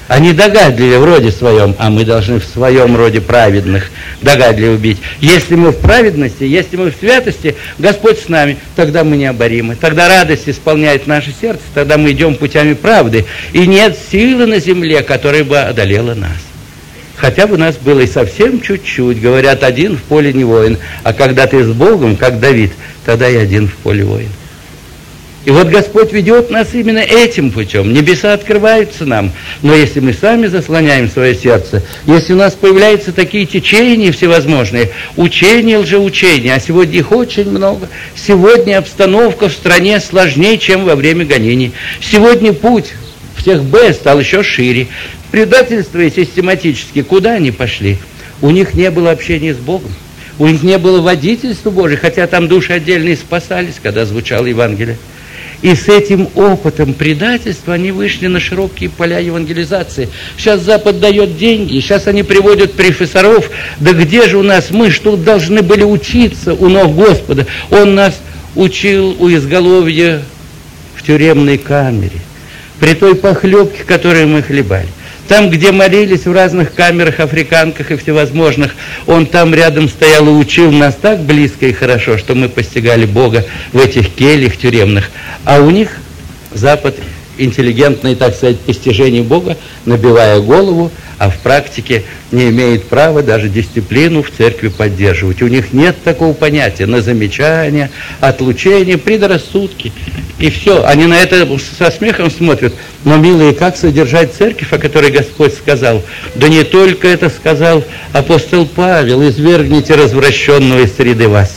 Они догадливы в роде своем, а мы должны в своем роде праведных догадливо быть. Если мы в праведности, если мы в святости, Господь с нами, тогда мы необоримы. Тогда радость исполняет наше сердце, тогда мы идем путями правды. И нет силы на земле, которая бы одолела нас. Хотя бы нас было и совсем чуть-чуть. Говорят, один в поле не воин. А когда ты с Богом, как Давид, тогда и один в поле воин. И вот Господь ведет нас именно этим путем. Небеса открываются нам. Но если мы сами заслоняем свое сердце, если у нас появляются такие течения всевозможные, учения, лжеучения, а сегодня их очень много, сегодня обстановка в стране сложнее, чем во время гонений. Сегодня путь всех Б стал еще шире. Предательство и систематически, куда они пошли? У них не было общения с Богом. У них не было водительства Божьего, хотя там души отдельные спасались, когда звучало Евангелие. И с этим опытом предательства они вышли на широкие поля евангелизации. Сейчас Запад дает деньги, сейчас они приводят профессоров. Да где же у нас мы, что должны были учиться у ног Господа? Он нас учил у изголовья в тюремной камере, при той похлебке, которую мы хлебали. Там, где молились в разных камерах, африканках и всевозможных, он там рядом стоял и учил нас так близко и хорошо, что мы постигали Бога в этих кельях тюремных. А у них Запад интеллигентное, так сказать, постижение Бога, набивая голову, а в практике не имеет права даже дисциплину в церкви поддерживать. У них нет такого понятия на замечания, отлучения, предрассудки. И все, они на это со смехом смотрят. Но, милые, как содержать церковь, о которой Господь сказал? Да не только это сказал апостол Павел: «Извергните развращенного из среды вас».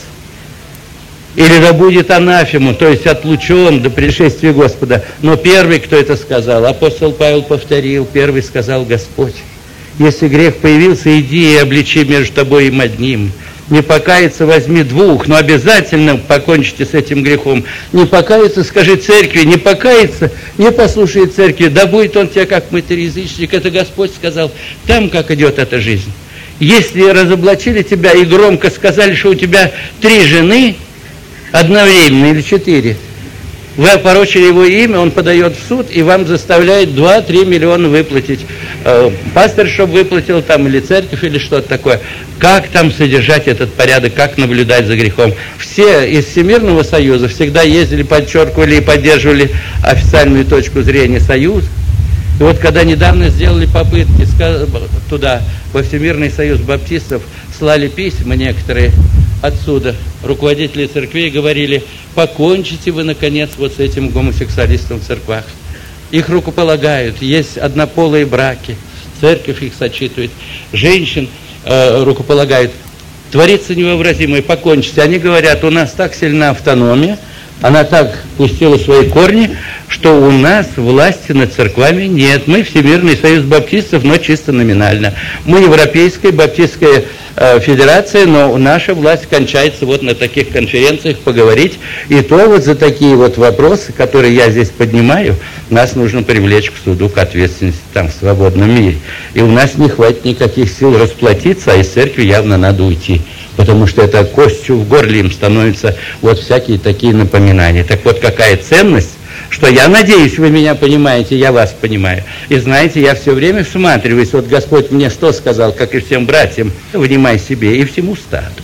Или да будет анафему, то есть отлучен до пришествия Господа. Но первый, кто это сказал, апостол Павел повторил, первый сказал Господь: если грех появился, иди и обличи между тобой и одним. Не покаяться, возьми двух, но обязательно покончите с этим грехом. Не покаяться, скажи церкви, не покаяться, не послушай церкви, да будет он тебя как мытарь-язычник. Это Господь сказал. Там как идет эта жизнь. Если разоблачили тебя и громко сказали, что у тебя три жены одновременно или четыре, вы опорочили его имя, он подает в суд и вам заставляет два-три миллиона выплатить. Э, пастор, чтобы выплатил там, или церковь, или что-то такое. Как там содержать этот порядок, как наблюдать за грехом? Все из Всемирного Союза всегда ездили, подчеркивали и поддерживали официальную точку зрения Союза. И вот когда недавно сделали попытки туда, во Всемирный Союз баптистов, слали письма некоторые отсюда, руководители церквей, говорили: покончите вы, наконец, вот с этим гомосексуалистом в церквах. Их рукополагают, есть однополые браки, церковь их сочитывает, женщин э, рукополагают. Творится невообразимое, покончите. Они говорят: у нас так сильна автономия, она так пустила свои корни, что у нас власти над церквами нет. Мы Всемирный Союз баптистов, но чисто номинально. Мы Европейская баптистская э, федерация, но наша власть кончается вот на таких конференциях поговорить. И то вот за такие вот вопросы, которые я здесь поднимаю, нас нужно привлечь к суду, к ответственности там в свободном мире. И у нас не хватит никаких сил расплатиться, а из церкви явно надо уйти. Потому что это костью в горле им становятся вот всякие такие напоминания. Так вот, какая ценность, что я надеюсь, вы меня понимаете, я вас понимаю. И знаете, я все время всматриваюсь, вот Господь мне что сказал, как и всем братьям: внимай себе и всему стаду.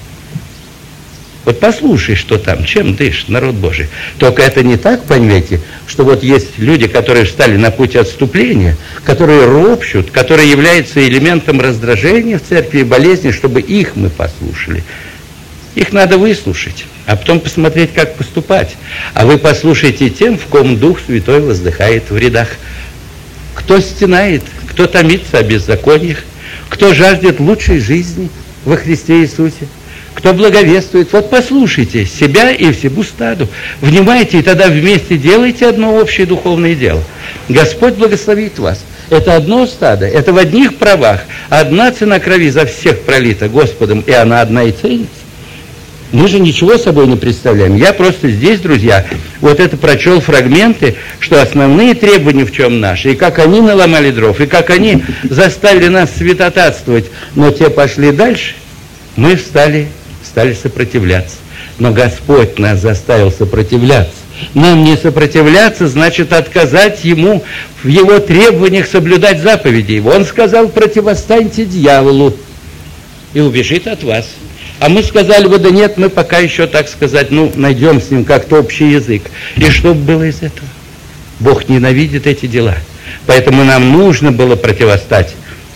Вот послушай, что там, чем дышит народ Божий. Только это не так, понимаете, что вот есть люди, которые встали на путь отступления, которые ропщут, которые являются элементом раздражения в церкви и болезни, чтобы их мы послушали. Их надо выслушать, а потом посмотреть, как поступать. А вы послушайте тем, в ком Дух Святой воздыхает в рядах. Кто стенает, кто томится о беззакониях, кто жаждет лучшей жизни во Христе Иисусе, кто благовествует. Вот послушайте себя и всему стаду. Внимайте, и тогда вместе делайте одно общее духовное дело. Господь благословит вас. Это одно стадо, это в одних правах. Одна цена крови за всех пролита Господом, и она одна и ценится. Мы же ничего собой не представляем. Я просто здесь, друзья, вот это прочел фрагменты, что основные требования в чем наши, и как они наломали дров, и как они заставили нас святотатствовать, но те пошли дальше, мы встали, стали сопротивляться. Но Господь нас заставил сопротивляться. Нам не сопротивляться, значит отказать ему в его требованиях соблюдать заповеди его. Он сказал: противостаньте дьяволу, и убежит от вас. А мы сказали бы: да нет, мы пока еще, так сказать, ну, найдем с ним как-то общий язык. И что было из этого? Бог ненавидит эти дела. Поэтому нам нужно было противостать.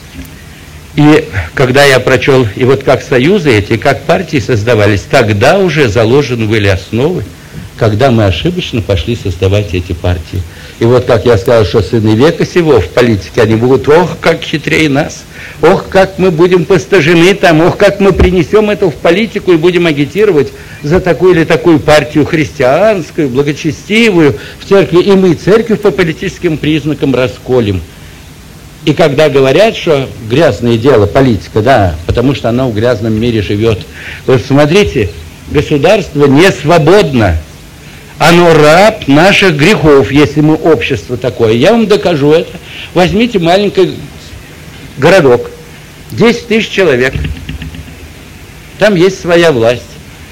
И когда я прочел, и вот как союзы эти, как партии создавались, тогда уже заложены были основы, когда мы ошибочно пошли создавать эти партии. И вот как я сказал, что сыны века сего в политике, они будут: ох, как хитрее нас, ох, как мы будем постажены там, ох, как мы принесем это в политику и будем агитировать за такую или такую партию христианскую, благочестивую в церкви, и мы церковь по политическим признакам расколем. И когда говорят, что грязное дело политика, да, потому что она в грязном мире живет. Вот смотрите, государство не свободно. Оно раб наших грехов, если мы общество такое. Я вам докажу это. Возьмите маленький городок, десять тысяч человек. Там есть своя власть.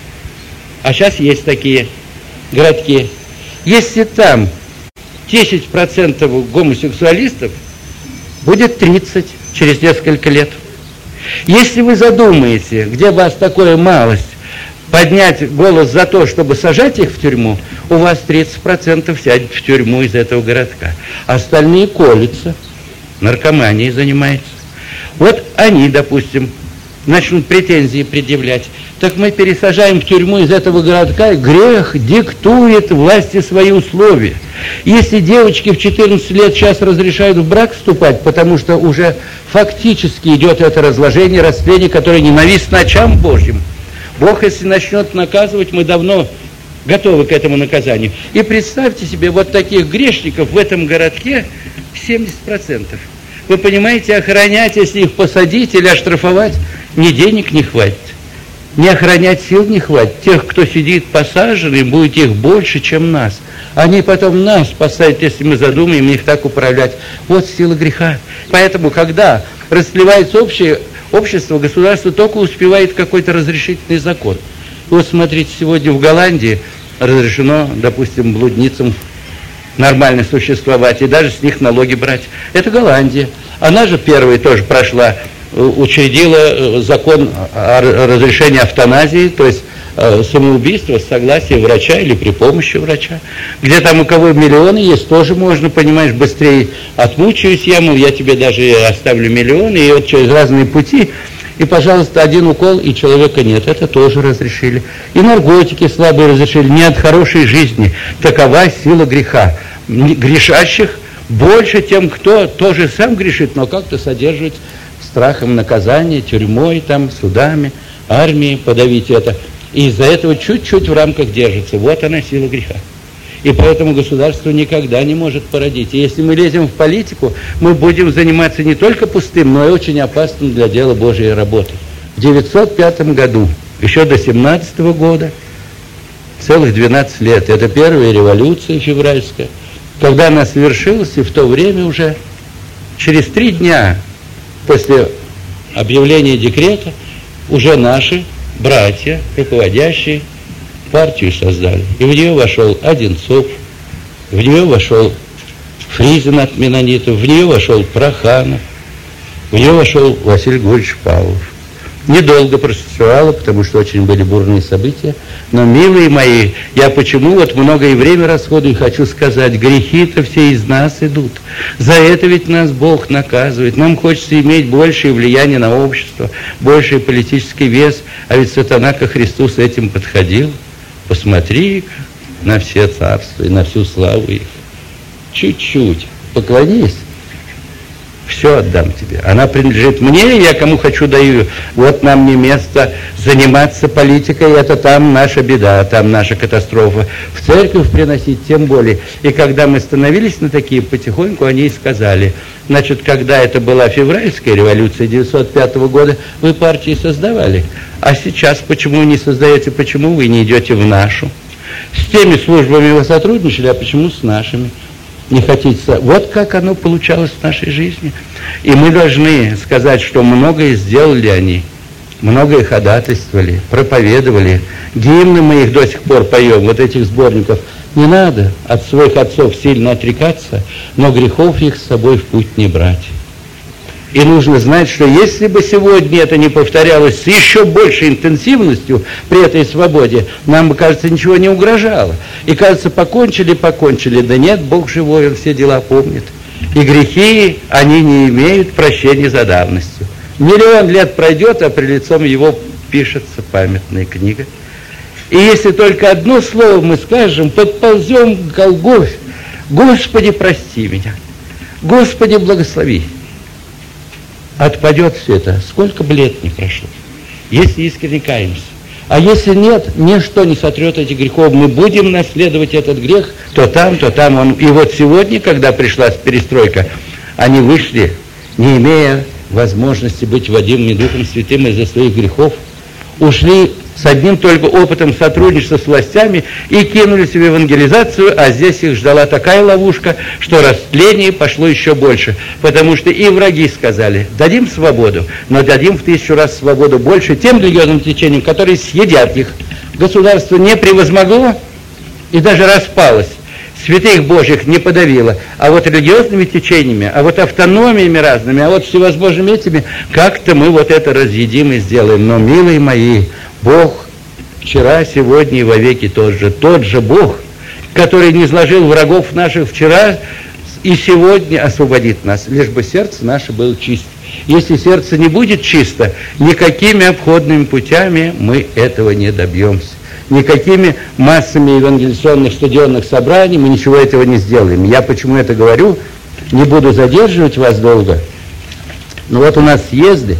А сейчас есть такие городки. Если там десять процентов гомосексуалистов, будет тридцать через несколько лет. Если вы задумаете, где вас такое малость, поднять голос за то, чтобы сажать их в тюрьму, у вас тридцать процентов сядет в тюрьму из этого городка. Остальные колются, наркоманией занимаются. Вот они, допустим, начнут претензии предъявлять. Так мы пересажаем в тюрьму из этого городка, грех диктует власти свои условия. Если девочки в четырнадцать лет сейчас разрешают в брак вступать, потому что уже фактически идет это разложение, растление, которое ненавистно очам Божьим, Бог, если начнет наказывать, мы давно готовы к этому наказанию. И представьте себе, вот таких грешников в этом городке семьдесят процентов. Вы понимаете, охранять, если их посадить или оштрафовать, ни денег не хватит, ни охранять сил не хватит. Тех, кто сидит посаженный, будет их больше, чем нас. Они потом нас посадят, если мы задумаем их так управлять. Вот сила греха. Поэтому, когда расливается общее общество, государство только успевает какой-то разрешительный закон. Вот смотрите, сегодня в Голландии разрешено, допустим, блудницам нормально существовать и даже с них налоги брать. Это Голландия. Она же первой тоже прошла, учредила закон о разрешении автаназии, то есть самоубийство с согласия врача или при помощи врача. Где там у кого миллионы есть, тоже можно, понимаешь, быстрее отмучаюсь я, мол, я тебе даже оставлю миллионы, и вот через разные пути, и, пожалуйста, один укол, и человека нет. Это тоже разрешили. И наркотики слабые разрешили. Не от хорошей жизни. Такова сила греха. Грешащих больше тем, кто тоже сам грешит, но как-то содержит страхом наказания, тюрьмой, там, судами, армией подавить это. И из-за этого чуть-чуть в рамках держится. Вот она, сила греха. И поэтому государство никогда не может породить. И если мы лезем в политику, мы будем заниматься не только пустым, но и очень опасным для дела Божьей работы. В девятьсот пятом году, еще до семнадцатого года, целых двенадцать лет, это первая революция февральская, когда она совершилась, и в то время уже, через три дня после объявления декрета, уже наши братья, руководящие, партию создали. И в нее вошел Одинцов, в нее вошел Фризин от менонитов, в нее вошел Проханов, в нее вошел Василий Григорьевич Павлов. Недолго просуществовало, потому что очень были бурные события. Но, милые мои, я почему вот многое время расходую и хочу сказать, грехи-то все из нас идут. За это ведь нас Бог наказывает. Нам хочется иметь большее влияние на общество, больший политический вес. А ведь сатана ко Христу с этим подходил. Посмотри на все царства и на всю славу их. Чуть-чуть поклонись, все отдам тебе. Она принадлежит мне, я кому хочу даю. Вот нам не место заниматься политикой, это там наша беда, там наша катастрофа. В церковь приносить тем более. И когда мы становились на такие, потихоньку они и сказали, значит, когда это была февральская революция девятьсот пятого года, вы партии создавали. А сейчас почему не создаете, почему вы не идете в нашу? С теми службами вы сотрудничали, а почему с нашими? Не хотите. Вот как оно получалось в нашей жизни. И мы должны сказать, что многое сделали они, многое ходатайствовали, проповедовали. Гимны мы их до сих пор поем, вот этих сборников. Не надо от своих отцов сильно отрекаться, но грехов их с собой в путь не брать. И нужно знать, что если бы сегодня это не повторялось с еще большей интенсивностью при этой свободе, нам бы, кажется, ничего не угрожало. И, кажется, покончили, покончили. Да нет, Бог живой, Он все дела помнит. И грехи, они не имеют прощения за давностью. Миллион лет пройдет, а при лицом Его пишется памятная книга. И если только одно слово мы скажем, подползем к Голгофе: Господи, прости меня, Господи, благослови. Отпадет все это, сколько бы лет не прошло, если искренне каемся. А если нет, ничто не сотрет этих грехов, мы будем наследовать этот грех, то там, то там он. И вот сегодня, когда пришла перестройка, они вышли, не имея возможности быть водимыми Духом Святым из-за своих грехов, ушли с одним только опытом сотрудничества с властями и кинулись в евангелизацию, а здесь их ждала такая ловушка, что растление пошло еще больше, потому что и враги сказали: дадим свободу, но дадим в тысячу раз свободу больше тем религиозным течениям, которые съедят их. Государство не превозмогло и даже распалось, святых Божьих не подавило, а вот религиозными течениями, а вот автономиями разными, а вот всевозможными этими, как-то мы вот это разъедим и сделаем. Но, милые мои, Бог вчера, сегодня и вовеки тот же, тот же Бог, который не изложил врагов наших вчера и сегодня освободит нас, лишь бы сердце наше было чисто. Если сердце не будет чисто, никакими обходными путями мы этого не добьемся. Никакими массами евангелизационных стадионных собраний мы ничего этого не сделаем. Я почему это говорю, не буду задерживать вас долго, но вот у нас съезды,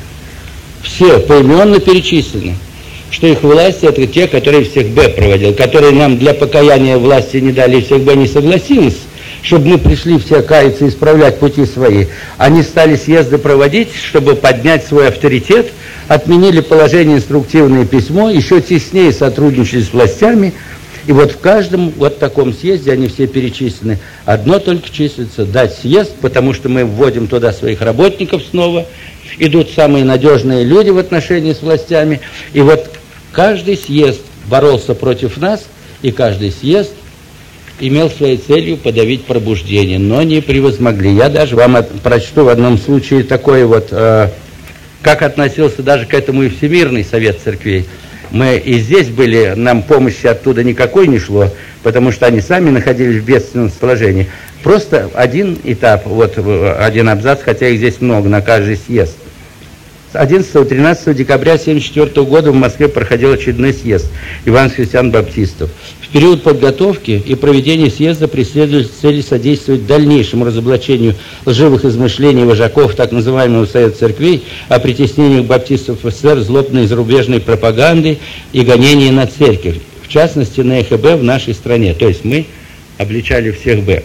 все поименно перечислены, что их власти — это те, которые всех Б проводил, которые нам для покаяния власти не дали, и всех Б не согласились, чтобы мы пришли все каяться и исправлять пути свои. Они стали съезды проводить, чтобы поднять свой авторитет, отменили положение инструктивное письмо, еще теснее сотрудничали с властями, и вот в каждом вот таком съезде они все перечислены. Одно только числится — дать съезд, потому что мы вводим туда своих работников снова, идут самые надежные люди в отношении с властями, и вот каждый съезд боролся против нас, и каждый съезд имел своей целью подавить пробуждение, но не превозмогли. Я даже вам прочту в одном случае такое вот, э, как относился даже к этому и Всемирный Совет Церквей. Мы и здесь были, нам помощи оттуда никакой не шло, потому что они сами находились в бедственном положении. Просто один этап, вот один абзац, хотя их здесь много, на каждый съезд. одиннадцатого-тринадцатого декабря тысяча девятьсот семьдесят четвёртого года в Москве проходил очередной съезд евангельских христиан-баптистов. В период подготовки и проведения съезда преследуют цели содействовать дальнейшему разоблачению лживых измышлений вожаков так называемого Совета Церквей о притеснении баптистов в СССР, злобной зарубежной пропаганды и гонении на церковь, в частности на ЭХБ в нашей стране. То есть мы обличали всех Б.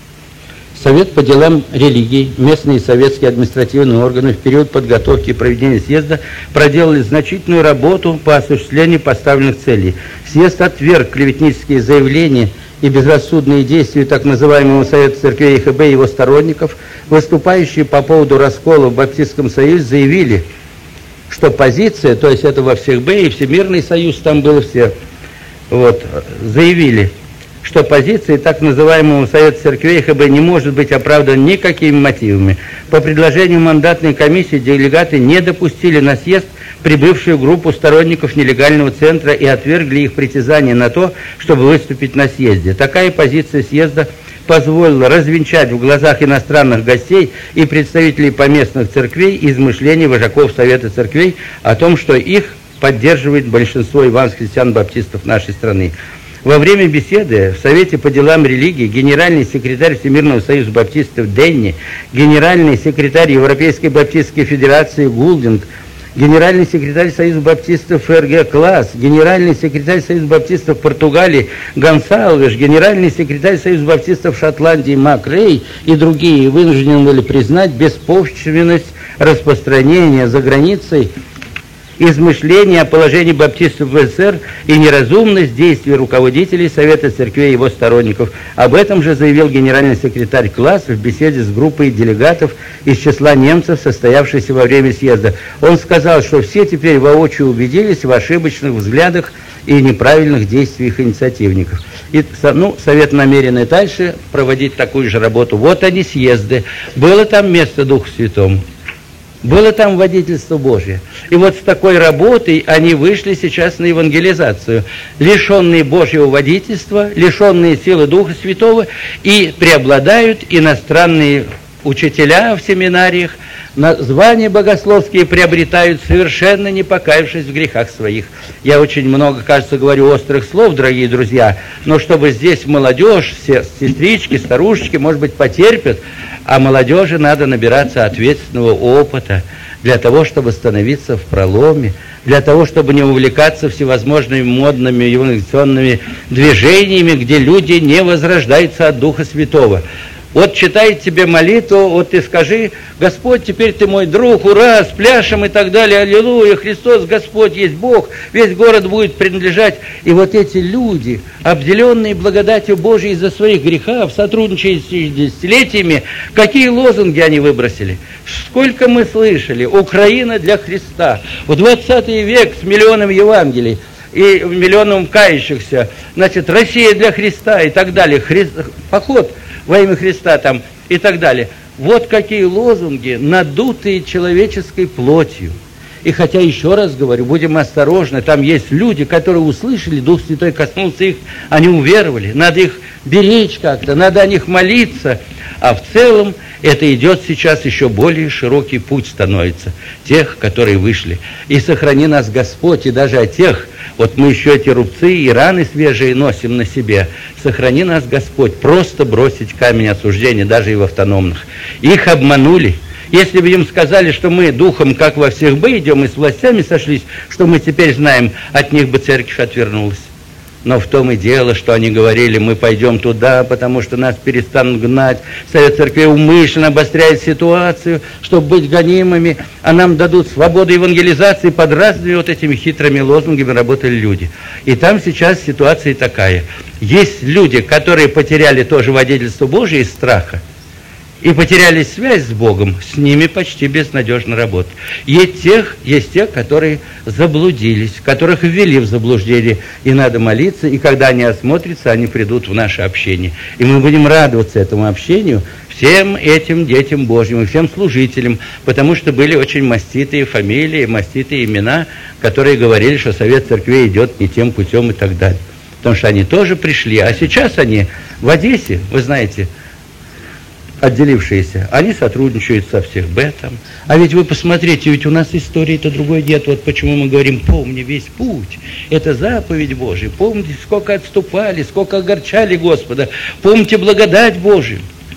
Совет по делам религий, местные советские административные органы в период подготовки и проведения съезда проделали значительную работу по осуществлению поставленных целей. Съезд отверг клеветнические заявления и безрассудные действия так называемого Совета Церквей ЭХБ и его сторонников. Выступающие по поводу раскола в Баптистском Союзе заявили, что позиция, то есть это во всех Б, и Всемирный Союз, там было все, вот, заявили, что позиция так называемого Совета Церквей ЭХБ не может быть оправдана никакими мотивами. По предложению мандатной комиссии делегаты не допустили на съезд прибывшую группу сторонников нелегального центра и отвергли их притязания на то, чтобы выступить на съезде. Такая позиция съезда позволила развенчать в глазах иностранных гостей и представителей поместных церквей измышления вожаков Совета Церквей о том, что их поддерживает большинство евангельских христиан-баптистов нашей страны. Во время беседы в Совете по делам религии генеральный секретарь Всемирного союза баптистов Денни, генеральный секретарь Европейской баптистской федерации Гулдинг, генеральный секретарь Союза баптистов ФРГ Класс, генеральный секретарь Союза баптистов Португалии Гонсалвеш, генеральный секретарь Союза баптистов Шотландии Мак Рей и другие вынуждены были признать беспочвенность распространения за границей измышления о положении баптистов в СССР и неразумность действий руководителей Совета Церквей и его сторонников. Об этом же заявил генеральный секретарь Класс в беседе с группой делегатов из числа немцев, состоявшейся во время съезда. Он сказал, что все теперь воочию убедились в ошибочных взглядах и неправильных действиях инициативников. И, ну, совет намерен и дальше проводить такую же работу. Вот они съезды. Было там место Духу Святому. Было там водительство Божье. И вот с такой работой они вышли сейчас на евангелизацию. Лишенные Божьего водительства, лишенные силы Духа Святого, и преобладают иностранные учителя в семинариях, звания богословские приобретают, совершенно не покаявшись в грехах своих. Я очень много, кажется, говорю острых слов, дорогие друзья, но чтобы здесь молодежь, все сестрички, старушечки, может быть, потерпят, а молодежи надо набираться ответственного опыта для того, чтобы становиться в проломе, для того, чтобы не увлекаться всевозможными модными евангелизационными движениями, где люди не возрождаются от Духа Святого. Вот читает тебе молитву, вот ты скажи: Господь, теперь ты мой друг, ура, спляшем и так далее, аллилуйя, Христос Господь есть Бог, весь город будет принадлежать. И вот эти люди, обделенные благодатью Божией из-за своих грехов, сотрудничающие с десятилетиями, какие лозунги они выбросили? Сколько мы слышали: Украина для Христа. В двадцатый век с миллионом Евангелий и миллионом кающихся, значит, Россия для Христа и так далее, Хри... поход во имя Христа там и так далее. Вот какие лозунги, надутые человеческой плотью. И хотя, еще раз говорю, будем осторожны, там есть люди, которые услышали, Дух Святой коснулся их, они уверовали, надо их беречь как-то, надо о них молиться. А в целом это идет сейчас еще более широкий путь становится, тех, которые вышли. И сохрани нас Господь, и даже о тех, вот мы еще эти рубцы и раны свежие носим на себе, сохрани нас Господь, просто бросить камень осуждения, даже и в автономных. Их обманули. Если бы им сказали, что мы духом, как во всех бы, идем и с властями сошлись, что мы теперь знаем, от них бы церковь отвернулась. Но в том и дело, что они говорили: мы пойдем туда, потому что нас перестанут гнать. Совет Церкви умышленно обостряет ситуацию, чтобы быть гонимыми, а нам дадут свободу евангелизации. Под разными вот этими хитрыми лозунгами работали люди. И там сейчас ситуация такая. Есть люди, которые потеряли тоже водительство Божие из страха, и потеряли связь с Богом, с ними почти безнадежно работать. Есть тех, есть те, которые заблудились, которых ввели в заблуждение, и надо молиться, и когда они осмотрятся, они придут в наше общение. И мы будем радоваться этому общению, всем этим детям Божьим и всем служителям, потому что были очень маститые фамилии, маститые имена, которые говорили, что Совет Церквей идет не тем путем и так далее. Потому что они тоже пришли, а сейчас они в Одессе, вы знаете, отделившиеся, они сотрудничают со всех бетом. А ведь вы посмотрите, ведь у нас истории-то другой нет. Вот почему мы говорим: помни весь путь. Это заповедь Божия. Помните, сколько отступали, сколько огорчали Господа. Помните благодать Божию.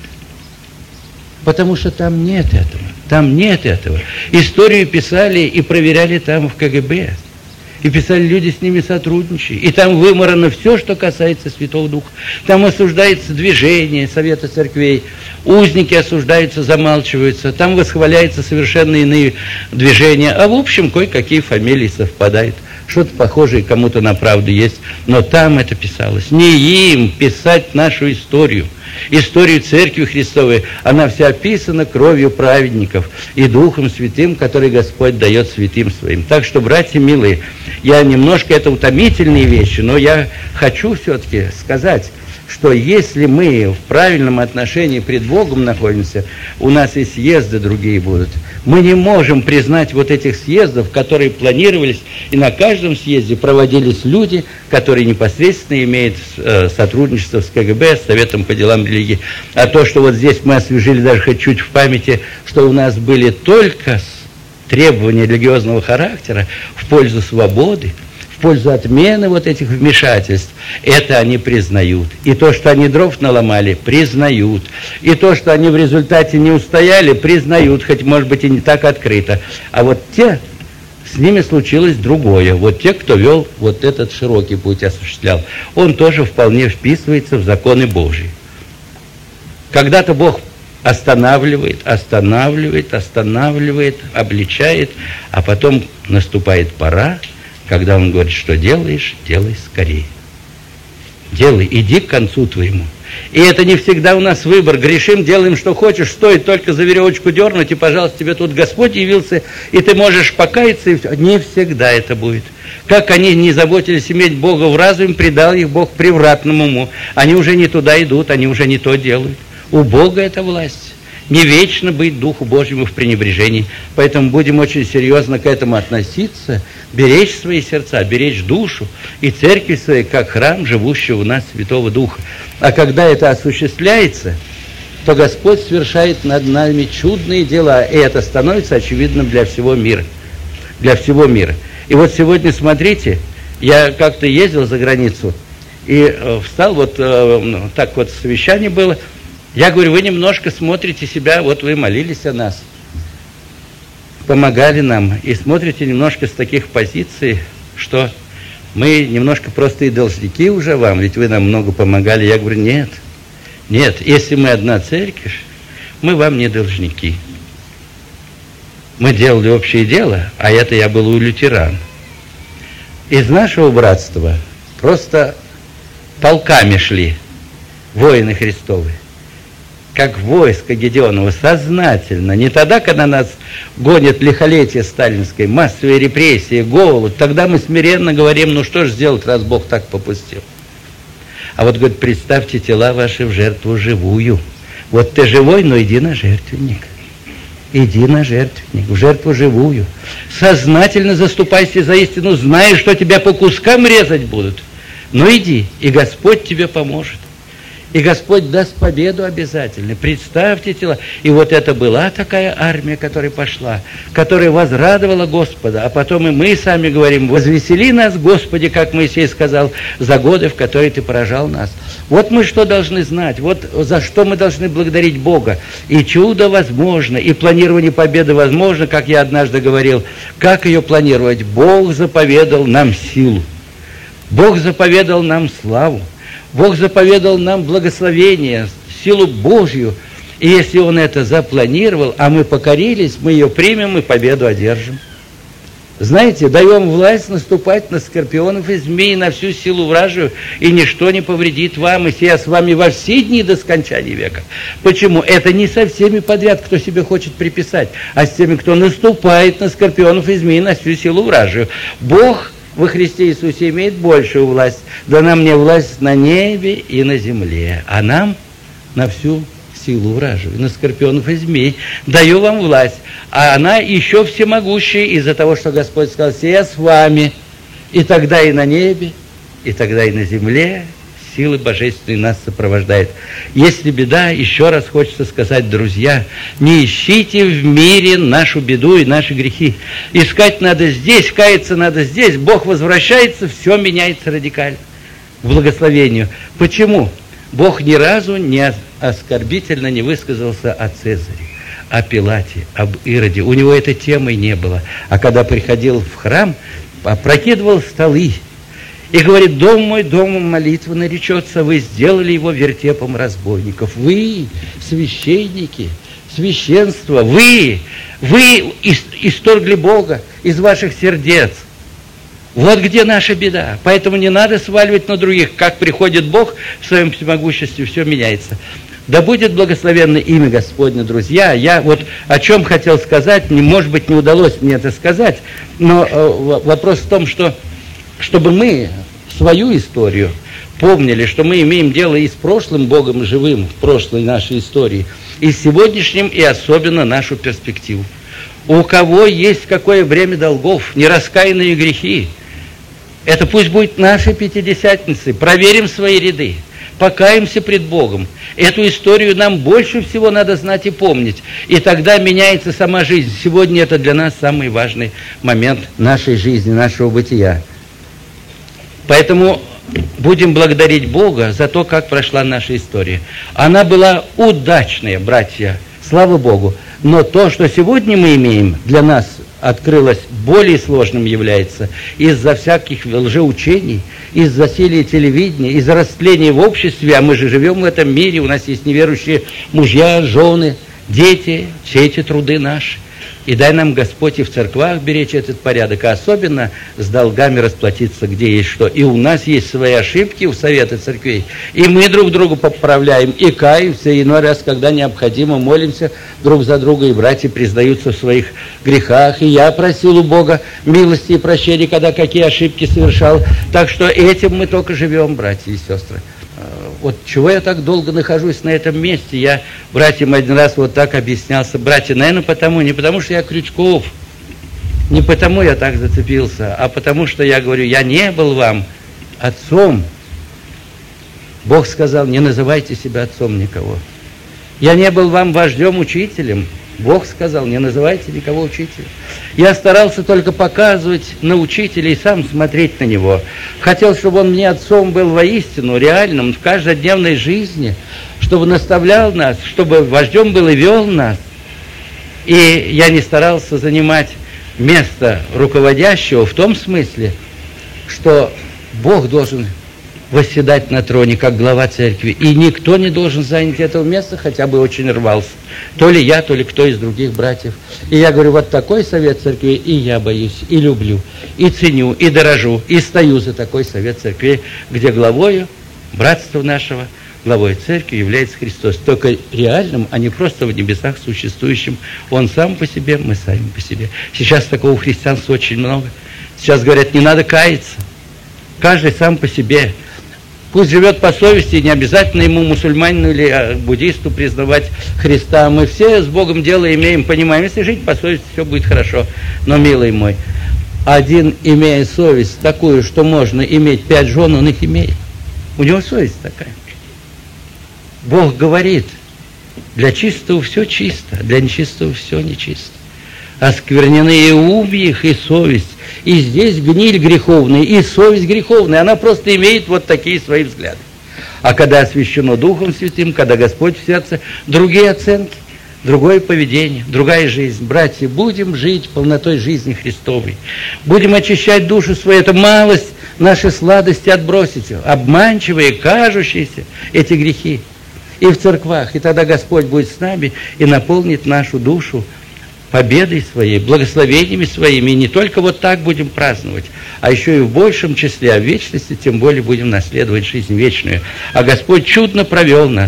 Потому что там нет этого. Там нет этого. Историю писали и проверяли там в ка гэ бэ. И писали люди, с ними сотрудничали. И там вымарано все, что касается Святого Духа. Там осуждается движение Совета Церквей. Узники осуждаются, замалчиваются. Там восхваляются совершенно иные движения. А в общем, кое-какие фамилии совпадают. Что-то похожее кому-то на правду есть. Но там это писалось. Не им писать нашу историю. Историю Церкви Христовой, она вся описана кровью праведников и Духом Святым, который Господь дает святым своим. Так что, братья милые, я немножко, это утомительные вещи, но я хочу все-таки сказать, что если мы в правильном отношении пред Богом находимся, у нас и съезды другие будут. Мы не можем признать вот этих съездов, которые планировались, и на каждом съезде проводились люди, которые непосредственно имеют э, сотрудничество с ка гэ бэ, с Советом по делам религии. А то, что вот здесь мы освежили даже хоть чуть в памяти, что у нас были только требования религиозного характера в пользу свободы, в пользу отмены вот этих вмешательств, это они признают. И то, что они дров наломали, признают. И то, что они в результате не устояли, признают, хоть, может быть, и не так открыто. А вот те, с ними случилось другое. Вот те, кто вел вот этот широкий путь, осуществлял, он тоже вполне вписывается в законы Божьи. Когда-то Бог останавливает, останавливает, останавливает, обличает, а потом наступает пора, когда он говорит: что делаешь, делай скорее. Делай, иди к концу твоему. И это не всегда у нас выбор. Грешим, делаем, что хочешь, стоит только за веревочку дернуть, и, пожалуйста, тебе тут Господь явился, и ты можешь покаяться, и все. Не всегда это будет. Как они не заботились иметь Бога в разуме, предал их Бог превратному уму. Они уже не туда идут, они уже не то делают. У Бога это власть. Не вечно быть Духу Божьему в пренебрежении. Поэтому будем очень серьезно к этому относиться, беречь свои сердца, беречь душу и церкви своей, как храм, живущего у нас Святого Духа. А когда это осуществляется, то Господь совершает над нами чудные дела, и это становится очевидным для всего мира. Для всего мира. И вот сегодня, смотрите, я как-то ездил за границу и э, встал, вот э, так вот совещание было. Я говорю, вы немножко смотрите себя, вот вы молились о нас, помогали нам, и смотрите немножко с таких позиций, что мы немножко просто и должники уже вам, ведь вы нам много помогали. Я говорю, нет, нет, если мы одна церковь, мы вам не должники. Мы делали общее дело, а это я был у лютеран. Из нашего братства просто полками шли воины Христовы. Как войско Гедеонова, сознательно, не тогда, когда нас гонит лихолетие сталинское, массовые репрессии, голод, тогда мы смиренно говорим, ну что же сделать, раз Бог так попустил. А вот, говорит, представьте тела ваши в жертву живую. Вот ты живой, но иди на жертвенник. Иди на жертвенник, в жертву живую. Сознательно заступайся за истину, зная, что тебя по кускам резать будут. Но иди, и Господь тебе поможет. И Господь даст победу обязательно. Представьте тела. И вот это была такая армия, которая пошла, которая возрадовала Господа. А потом и мы сами говорим, возвесели нас, Господи, как Моисей сказал, за годы, в которые Ты поражал нас. Вот мы что должны знать, вот за что мы должны благодарить Бога. И чудо возможно, и планирование победы возможно, как я однажды говорил. Как ее планировать? Бог заповедал нам силу. Бог заповедал нам славу. Бог заповедал нам благословение, силу Божью. И если Он это запланировал, а мы покорились, мы ее примем и победу одержим. Знаете, даем власть наступать на скорпионов и змей, на всю силу вражию, и ничто не повредит вам, и сия с вами во все дни до скончания века. Почему? Это не со всеми подряд, кто себе хочет приписать, а с теми, кто наступает на скорпионов и змей, на всю силу вражию. Бог во Христе Иисусе имеет большую власть. Дана мне власть на небе и на земле, а нам на всю силу вражию, на скорпионов и змей. Даю вам власть, а она еще всемогущая из-за того, что Господь сказал, «Сия с вами». И тогда и на небе, и тогда и на земле силы божественные нас сопровождают. Если беда, еще раз хочется сказать, друзья, не ищите в мире нашу беду и наши грехи. Искать надо здесь, каяться надо здесь. Бог возвращается, все меняется радикально к благословению. Почему? Бог ни разу не оскорбительно не высказался о Цезаре, о Пилате, об Ироде. У него этой темы не было. А когда приходил в храм, опрокидывал столы, и говорит, дом мой, домом молитвы наречется, вы сделали его вертепом разбойников. Вы, священники, священство, вы, вы исторгли Бога из ваших сердец. Вот где наша беда. Поэтому не надо сваливать на других. Как приходит Бог в своем всемогуществе, все меняется. Да будет благословенно имя Господне, друзья. Я вот о чем хотел сказать, не, может быть, не удалось мне это сказать, но э, вопрос в том, что чтобы мы свою историю помнили, что мы имеем дело и с прошлым Богом живым в прошлой нашей истории, и с сегодняшним, и особенно нашу перспективу. У кого есть какое бремя долгов, нераскаянные грехи, это пусть будет наши пятидесятницы. Проверим свои ряды, покаемся пред Богом. Эту историю нам больше всего надо знать и помнить. И тогда меняется сама жизнь. Сегодня это для нас самый важный момент нашей жизни, нашего бытия. Поэтому будем благодарить Бога за то, как прошла наша история. Она была удачная, братья, слава Богу. Но то, что сегодня мы имеем, для нас открылось более сложным является из-за всяких лжеучений, из-за засилия телевидения, из-за растления в обществе, а мы же живем в этом мире, у нас есть неверующие мужья, жены, дети, все эти труды наши. И дай нам, Господь, и в церквах беречь этот порядок, а особенно с долгами расплатиться, где есть что. И у нас есть свои ошибки у Совета Церквей, и мы друг другу поправляем, и каемся, и иной раз, когда необходимо, молимся друг за друга, и братья признаются в своих грехах. И я просил у Бога милости и прощения, когда какие ошибки совершал. Так что этим мы только живем, братья и сестры. Вот чего я так долго нахожусь на этом месте, я братьям один раз вот так объяснялся. Братья, наверное, потому, не потому что я Крючков, не потому я так зацепился, а потому что я говорю, я не был вам отцом. Бог сказал, не называйте себя отцом никого. Я не был вам вождем, учителем. Бог сказал, не называйте никого учителем. Я старался только показывать на учителя и сам смотреть на него. Хотел, чтобы он мне отцом был воистину, реальным, в каждодневной жизни, чтобы наставлял нас, чтобы вождем был и вел нас. И я не старался занимать место руководящего в том смысле, что Бог должен восседать на троне, как глава церкви. И никто не должен занять этого места, хотя бы очень рвался. То ли я, то ли кто из других братьев. И я говорю, вот такой совет церкви, и я боюсь, и люблю, и ценю, и дорожу, и стою за такой совет церкви, где главою братства нашего, главой церкви является Христос. Только реальным, а не просто в небесах существующим. Он сам по себе, мы сами по себе. Сейчас такого христианства очень много. Сейчас говорят, не надо каяться. Каждый сам по себе. Пусть живет по совести, не обязательно ему, мусульманину или буддисту, признавать Христа. Мы все с Богом дело имеем, понимаем. Если жить по совести, все будет хорошо. Но, милый мой, один, имея совесть такую, что можно иметь пять жен, он их имеет. У него совесть такая. Бог говорит, для чистого все чисто, для нечистого все нечисто. Осквернены и ум их, и совесть. И здесь гниль греховная, и совесть греховная. Она просто имеет вот такие свои взгляды. А когда освящено Духом Святым, когда Господь в сердце, другие оценки, другое поведение, другая жизнь. Братья, будем жить полнотой жизни Христовой. Будем очищать душу свою. Это малость, наши сладости отбросить. Обманчивые, кажущиеся эти грехи. И в церквах. И тогда Господь будет с нами и наполнит нашу душу победой своей, благословениями своими, и не только вот так будем праздновать, а еще и в большем числе, а в вечности тем более будем наследовать жизнь вечную. А Господь чудно провел нас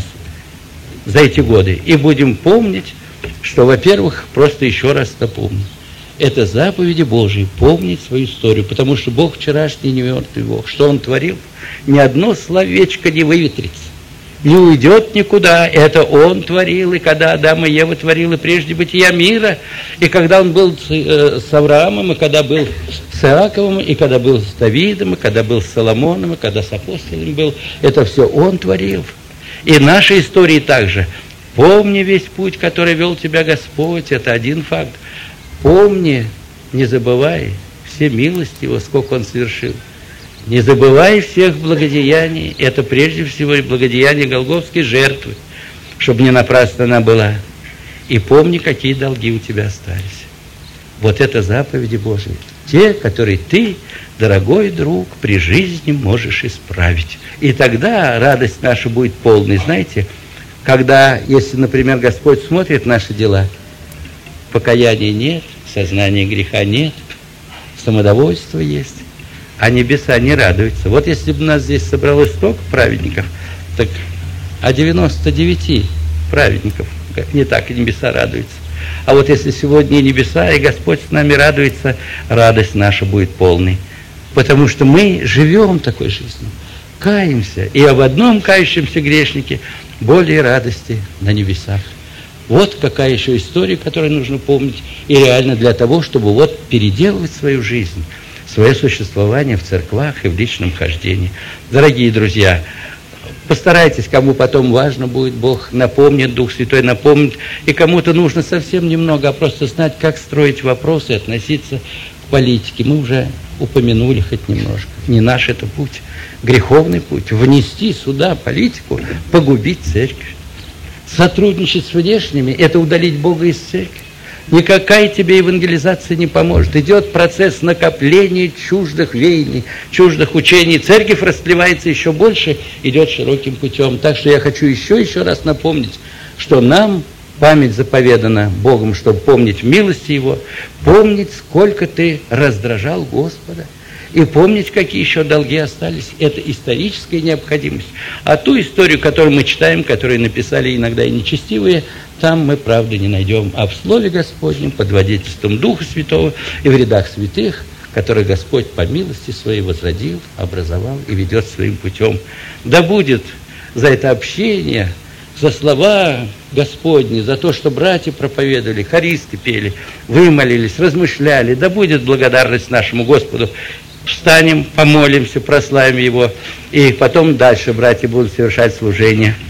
за эти годы, и будем помнить, что, во-первых, просто еще раз напомню, это заповеди Божьи, помнить свою историю, потому что Бог вчерашний не мертвый Бог. Что Он творил, ни одно словечко не выветрится. Не уйдет никуда, это Он творил, и когда Адам и Ева творил, и прежде бытия мира, и когда Он был с Авраамом, и когда был с Иаковом, и когда был с Давидом, и когда был с Соломоном, и когда с апостолами был, это все Он творил. И наши истории также. Помни весь путь, который вел тебя Господь, это один факт. Помни, не забывай все милости Его, сколько Он совершил. Не забывай всех благодеяний, это прежде всего и благодеяние Голгофской жертвы, чтобы не напрасно она была. И помни, какие долги у тебя остались. Вот это заповеди Божьи. Те, которые ты, дорогой друг, при жизни можешь исправить. И тогда радость наша будет полной. Знаете, когда, если, например, Господь смотрит наши дела, покаяния нет, сознания греха нет, самодовольство есть, а небеса не радуются. Вот если бы у нас здесь собралось столько праведников, так а девяносто девять праведников не так и небеса радуются. А вот если сегодня небеса, и Господь с нами радуется, радость наша будет полной. Потому что мы живем такой жизнью, каемся, и об одном кающемся грешнике более радости на небесах. Вот какая еще история, которую нужно помнить, и реально для того, чтобы вот переделывать свою жизнь, свое существование в церквах и в личном хождении. Дорогие друзья, постарайтесь, кому потом важно будет, Бог напомнит, Дух Святой напомнит, и кому-то нужно совсем немного, а просто знать, как строить вопросы, относиться к политике. Мы уже упомянули хоть немножко. Не наш это путь, греховный путь. Внести сюда политику, погубить церковь. Сотрудничать с внешними – это удалить Бога из церкви. Никакая тебе евангелизация не поможет. Идет процесс накопления чуждых веяний, чуждых учений. Церковь расплевается еще больше, идет широким путем. Так что я хочу еще, еще раз напомнить, что нам память заповедана Богом, чтобы помнить милости Его, помнить, сколько ты раздражал Господа, и помнить, какие еще долги остались. Это историческая необходимость. А ту историю, которую мы читаем, которую написали иногда и нечестивые, там мы правды не найдем. А в Слове Господнем, под водительством Духа Святого и в рядах святых, которые Господь по милости Своей возродил, образовал и ведет своим путем. Да будет за это общение, за слова Господни, за то, что братья проповедовали, хористы пели, вы молились, размышляли, да будет благодарность нашему Господу. Встанем, помолимся, прославим Его, и потом дальше братья будут совершать служение.